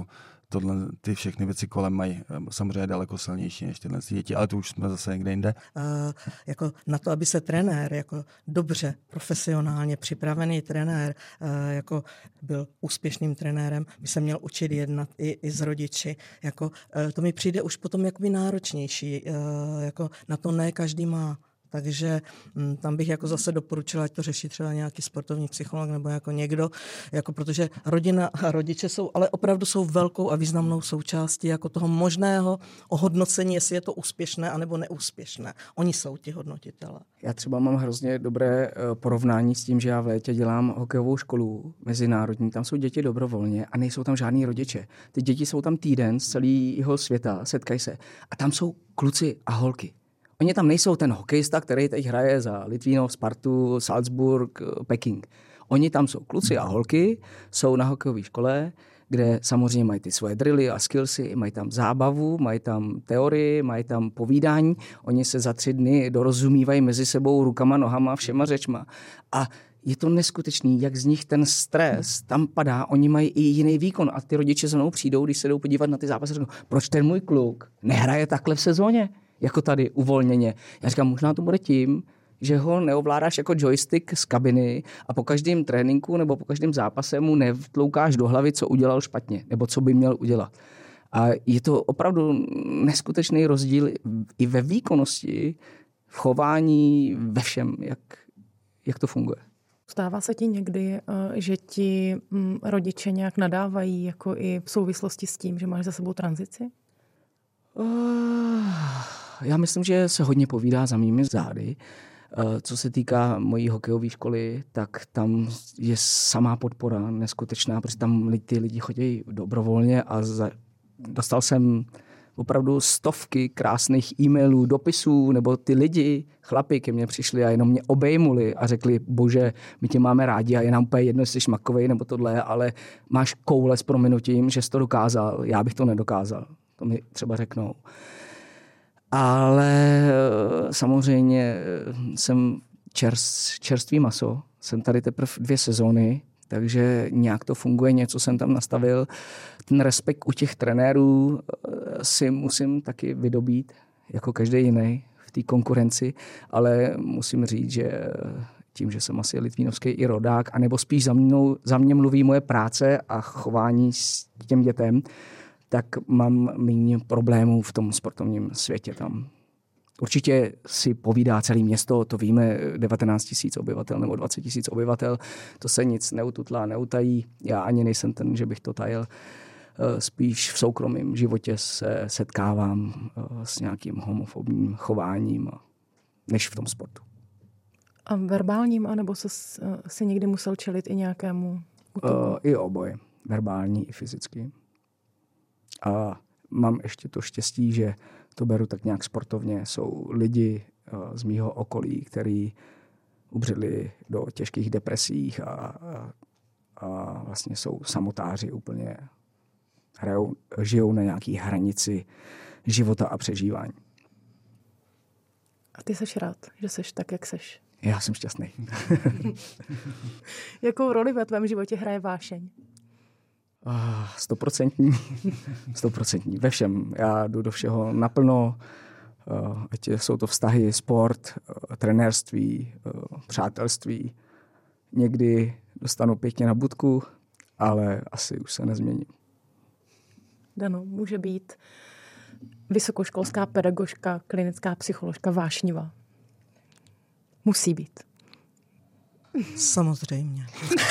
ty všechny věci kolem mají samozřejmě daleko silnější než tyhle děti, ale to už jsme zase někde jinde. Jako na to, aby se trenér, jako dobře, profesionálně připravený trenér, jako byl úspěšným trenérem, by se měl učit jednat i s rodiči. Jako, to mi přijde už potom jakoby náročnější. Jako na to ne každý má. Takže tam bych jako zase doporučila, ať to řeší třeba nějaký sportovní psycholog nebo jako někdo, jako protože rodina a rodiče jsou velkou a významnou součástí jako toho možného ohodnocení, jestli je to úspěšné anebo neúspěšné. Oni jsou ti hodnotitelé. Já třeba mám hrozně dobré porovnání s tím, že já v létě dělám hokejovou školu mezinárodní. Tam jsou děti dobrovolně a nejsou tam žádný rodiče. Ty děti jsou tam týden z celého světa, setkají se. A tam jsou kluci a holky. Oni tam nejsou ten hokejista, který teď hraje za Litvínov, Spartu, Salzburg, Peking. Oni tam jsou kluci a holky, jsou na hokejové škole, kde samozřejmě mají ty svoje drily a skillsy, mají tam zábavu, mají tam teorii, mají tam povídání. Oni se za 3 dny dorozumívají mezi sebou rukama, nohama, všema řečma. A je to neskutečný, jak z nich ten stres tam padá. Oni mají i jiný výkon a ty rodiče za mnou přijdou, když se jdou podívat na ty zápasy, řeknou, proč ten můj kluk nehraje takhle v sezóně? Jako tady uvolněně. Já říkám, možná to bude tím, že ho neovládáš jako joystick z kabiny a po každém tréninku nebo po každém zápase mu nevtloukáš do hlavy, co udělal špatně nebo co by měl udělat. A je to opravdu neskutečný rozdíl i ve výkonnosti, v chování, ve všem, jak to funguje. Stává se ti někdy, že ti rodiče nějak nadávají jako i v souvislosti s tím, že máš za sebou tranzici? Já myslím, že se hodně povídá za mými zády. Co se týká mojí hokejové školy, tak tam je samá podpora neskutečná, protože tam ty lidi chodí dobrovolně a dostal jsem opravdu stovky krásných e-mailů, dopisů, nebo ty lidi, chlapi ke mně přišli a jenom mě obejmuli a řekli, bože, my tě máme rádi a je nám úplně jedno, jestli jsi makovej nebo tohle, ale máš koule s prominutím, že jsi to dokázal, já bych to nedokázal. To mi třeba řeknou. Ale samozřejmě jsem čerstvý maso. Jsem tady teprve 2 sezóny, takže nějak to funguje, něco jsem tam nastavil. Ten respekt u těch trenérů si musím taky vydobít, jako každý jiný v té konkurenci, ale musím říct, že tím, že jsem asi litvínovský i rodák, anebo spíš za mě mluví moje práce a chování s těm dětem, tak mám méně problémů v tom sportovním světě tam. Určitě si povídá celé město, to víme, 19 000 obyvatel nebo 20 000 obyvatel, to se nic neututlá, neutají. Já ani nejsem ten, že bych to tajil. Spíš v soukromém životě se setkávám s nějakým homofobním chováním, než v tom sportu. A verbálním, anebo si někdy musel čelit i nějakému útoku? I oboje. Verbální i fyzicky. A mám ještě to štěstí, že to beru tak nějak sportovně. Jsou lidi z mýho okolí, kteří ubředli do těžkých depresích a vlastně jsou samotáři úplně. Žijou na nějaký hranici života a přežívání. A ty seš rád, že seš tak, jak seš? Já jsem šťastný. Jakou roli ve tvém životě hraje vášeň? 100%. 100%. Ve všem. Já jdu do všeho naplno. Ať jsou to vztahy, sport, trenérství, přátelství. Někdy dostanu pěkně na budku, ale asi už se nezmění. Dano, může být vysokoškolská pedagožka, klinická psycholožka vášnivá? Musí být. Samozřejmě.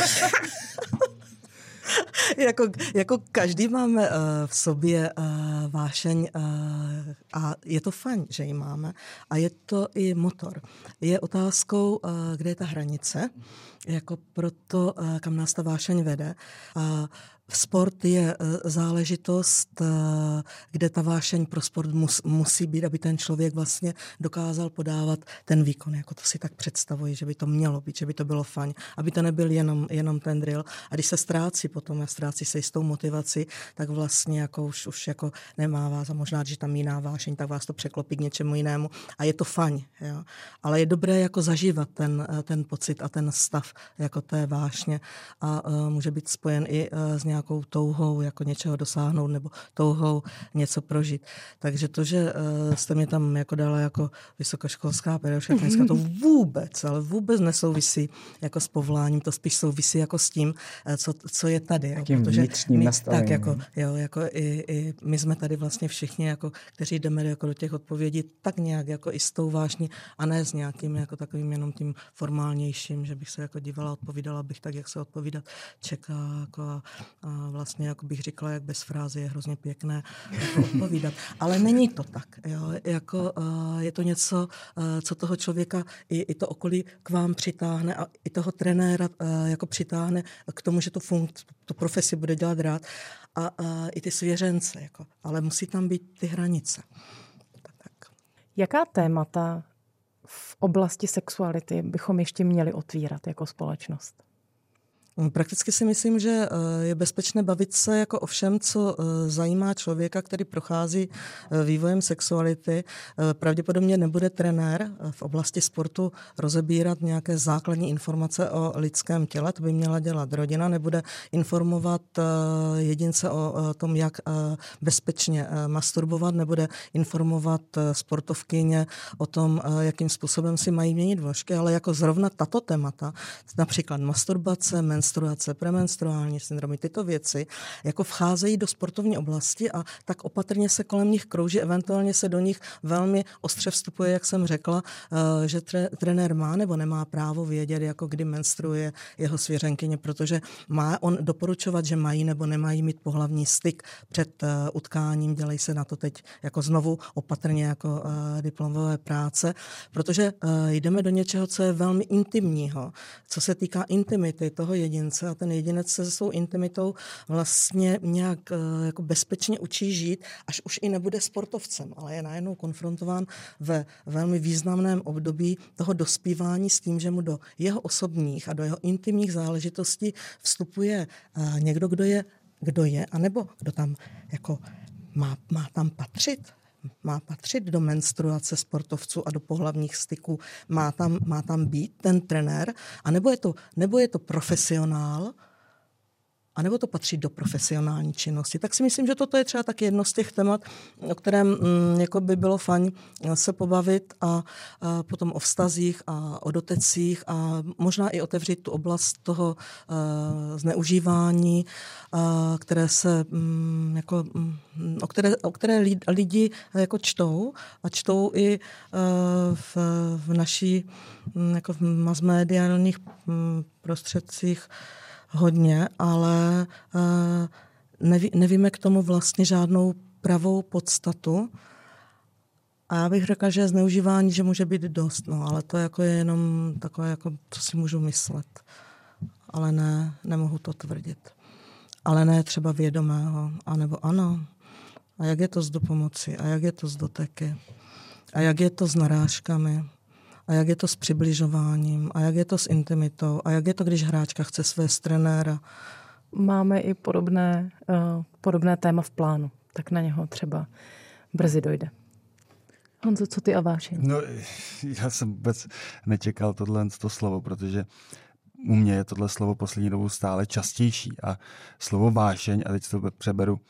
jako každý máme v sobě vášeň a je to fajn, že ji máme. A je to i motor. Je otázkou, kde je ta hranice, jako proto, kam nás ta vášeň vede. Sport je záležitost, kde ta vášeň pro sport musí být, aby ten člověk vlastně dokázal podávat ten výkon. Jako to si tak představuji, že by to mělo být, že by to bylo fajn, aby to nebyl jenom ten drill. A když se ztrácí potom a ztrácí se jistou motivaci, tak vlastně jako už jako nemá vás a možná, že tam jiná vášeň, tak vás to překlopí k něčemu jinému. A je to fajn. Jo. Ale je dobré jako zažívat ten pocit a ten stav jako té vášně a může být spojen i s nějakou touhou jako něčeho dosáhnout nebo touhou něco prožít. Takže to, že jste mě tam jako dala jako vysokoškolská pedagožka, to vůbec nesouvisí jako s povoláním, to spíš souvisí jako s tím, co je tady. Takým vnitřním nastavením. Tak jako i my jsme tady vlastně všichni, jako, kteří jdeme jako do těch odpovědí, tak nějak jako i s tou vášní a ne s nějakým jako takovým jenom tím formálnějším, že bych se jako dívala, odpovídala bych tak, jak se odpovídat čeká jako a vlastně, jako bych říkala, jak bez frázy je hrozně pěkné jako odpovídat. Ale není to tak. Jo? Jako, je to něco, co toho člověka i to okolí k vám přitáhne a i toho trenéra jako přitáhne k tomu, že tu profesi bude dělat rád a i ty svěřence. Jako. Ale musí tam být ty hranice. Tak. Jaká témata v oblasti sexuality bychom ještě měli otvírat jako společnost? Prakticky si myslím, že je bezpečné bavit se jako o všem, co zajímá člověka, který prochází vývojem sexuality. Pravděpodobně nebude trenér v oblasti sportu rozebírat nějaké základní informace o lidském těle, to by měla dělat rodina, nebude informovat jedince o tom, jak bezpečně masturbovat, nebude informovat sportovkyně o tom, jakým způsobem si mají měnit vložky, ale jako zrovna tato témata, například masturbace, menstruace, premenstruální syndromy, tyto věci jako vcházejí do sportovní oblasti a tak opatrně se kolem nich krouží, eventuálně se do nich velmi ostře vstupuje, jak jsem řekla, že trenér má nebo nemá právo vědět, jako kdy menstruuje jeho svěřenkyně, protože má on doporučovat, že mají nebo nemají mít pohlavní styk před utkáním, dělají se na to teď jako znovu opatrně jako diplomové práce, protože jdeme do něčeho, co je velmi intimního, co se týká intimity toho jedince a ten jedinec se se svou intimitou vlastně nějak jako bezpečně učí žít, až už i nebude sportovcem, ale je najednou konfrontován ve velmi významném období toho dospívání s tím, že mu do jeho osobních a do jeho intimních záležitostí vstupuje někdo, kdo je, anebo kdo tam jako má tam patřit. Má patřit do menstruace sportovců a do pohlavních styků, má tam být ten trenér, a nebo je to profesionál, a nebo to patří do profesionální činnosti. Tak si myslím, že toto je třeba taky jedno z těch témat, o kterém jako by bylo fajn se pobavit a potom o vztazích a o dotecích a možná i otevřít tu oblast toho zneužívání, které se jako, o které lidi jako čtou a čtou i v naší jako v masmédiálních prostředcích hodně, ale nevíme k tomu vlastně žádnou pravou podstatu. A já bych řekla, že zneužívání, že může být dost, no, ale to jako je jenom takové, jako, co si můžu myslet. Ale ne, nemohu to tvrdit. Ale ne třeba vědomého, anebo ano. A jak je to s dopomocí? A jak je to s doteky? A jak je to s narážkami? A jak je to s přibližováním? A jak je to s intimitou? A jak je to, když hráčka chce svést trenéra? Máme i podobné téma v plánu, tak na něho třeba brzy dojde. Honzo, co ty a vášeň? No, já jsem vůbec nečekal to slovo, protože u mě je tohle slovo poslední dobou stále častější a slovo vášeň, a teď to přeberu,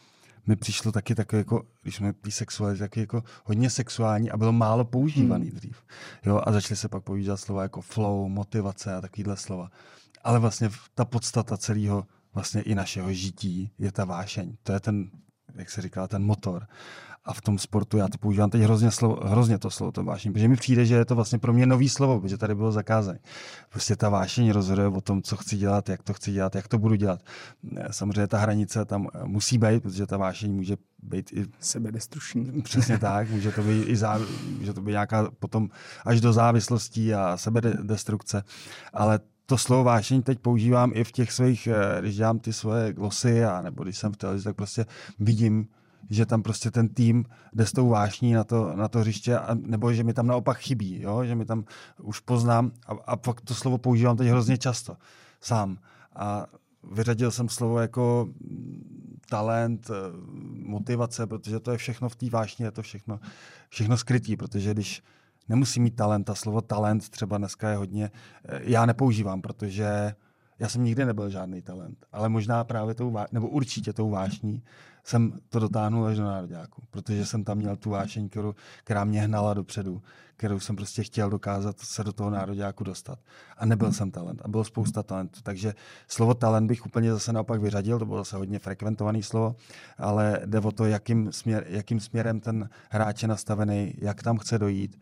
mi přišlo taky takové, jako, když jsme tý sexuality, taky jako hodně sexuální a bylo málo používaný dřív. Jo, a začaly se pak používat slova jako flow, motivace a takovýhle slova. Ale vlastně ta podstata celého vlastně i našeho žití je ta vášeň. To je ten, jak se říká, ten motor. A v tom sportu já to používám teď hrozně to slovo, to vášeň, protože mi přijde, že je to vlastně pro mě nový slovo, protože tady bylo zakázané. Prostě ta vášeň rozhoduje o tom, co chci dělat, jak to chci dělat, jak to budu dělat. Samozřejmě ta hranice tam musí být, protože ta vášeň může být i sebedestrukční. Přesně tak, může to být může to být nějaká potom až do závislostí a sebedestrukce, ale to slovo vášeň teď používám i v těch svých, když dělám ty svoje glosy, a nebo když jsem v televizi, tak prostě vidím, že tam prostě ten tým jde s tou vášní na to hřiště, nebo že mi tam naopak chybí, jo? Že mi tam už poznám a pak to slovo používám teď hrozně často sám. A vyřadil jsem slovo jako talent, motivace, protože to je všechno v té vášni, je to všechno skrytý, protože když nemusí mít talent, a slovo talent třeba dneska je hodně, já nepoužívám, protože já jsem nikdy nebyl žádný talent, ale možná právě nebo určitě tou vášní jsem to dotáhnul až do nároďáku, protože jsem tam měl tu vášeň, která mě hnala dopředu, kterou jsem prostě chtěl dokázat se do toho nároďáku dostat. A nebyl jsem talent a bylo spousta talentů, takže slovo talent bych úplně zase naopak vyřadil, to bylo zase hodně frekventované slovo, ale jde o to, jakým směrem ten hráč je nastavený, jak tam chce dojít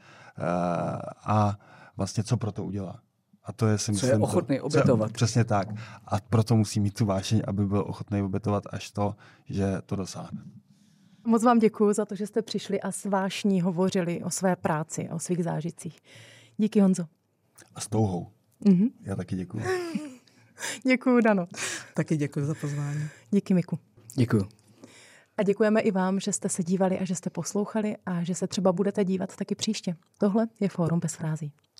a vlastně co pro to udělá. A to je, si myslím, co je ochotný obětovat. Přesně tak. A proto musí mít tu vášeň, aby byl ochotný obětovat až to, že to dosáhne. Moc vám děkuji za to, že jste přišli a s vášní hovořili o své práci, o svých zážitcích. Díky, Honzo. A s touhou. Já taky děkuji. Děkuji, Dano. Taky děkuji za pozvání. Díky, Miku. Děkuji. A děkujeme i vám, že jste se dívali a že jste poslouchali a že se třeba budete dívat taky příště. Tohle je Fórum bez frází.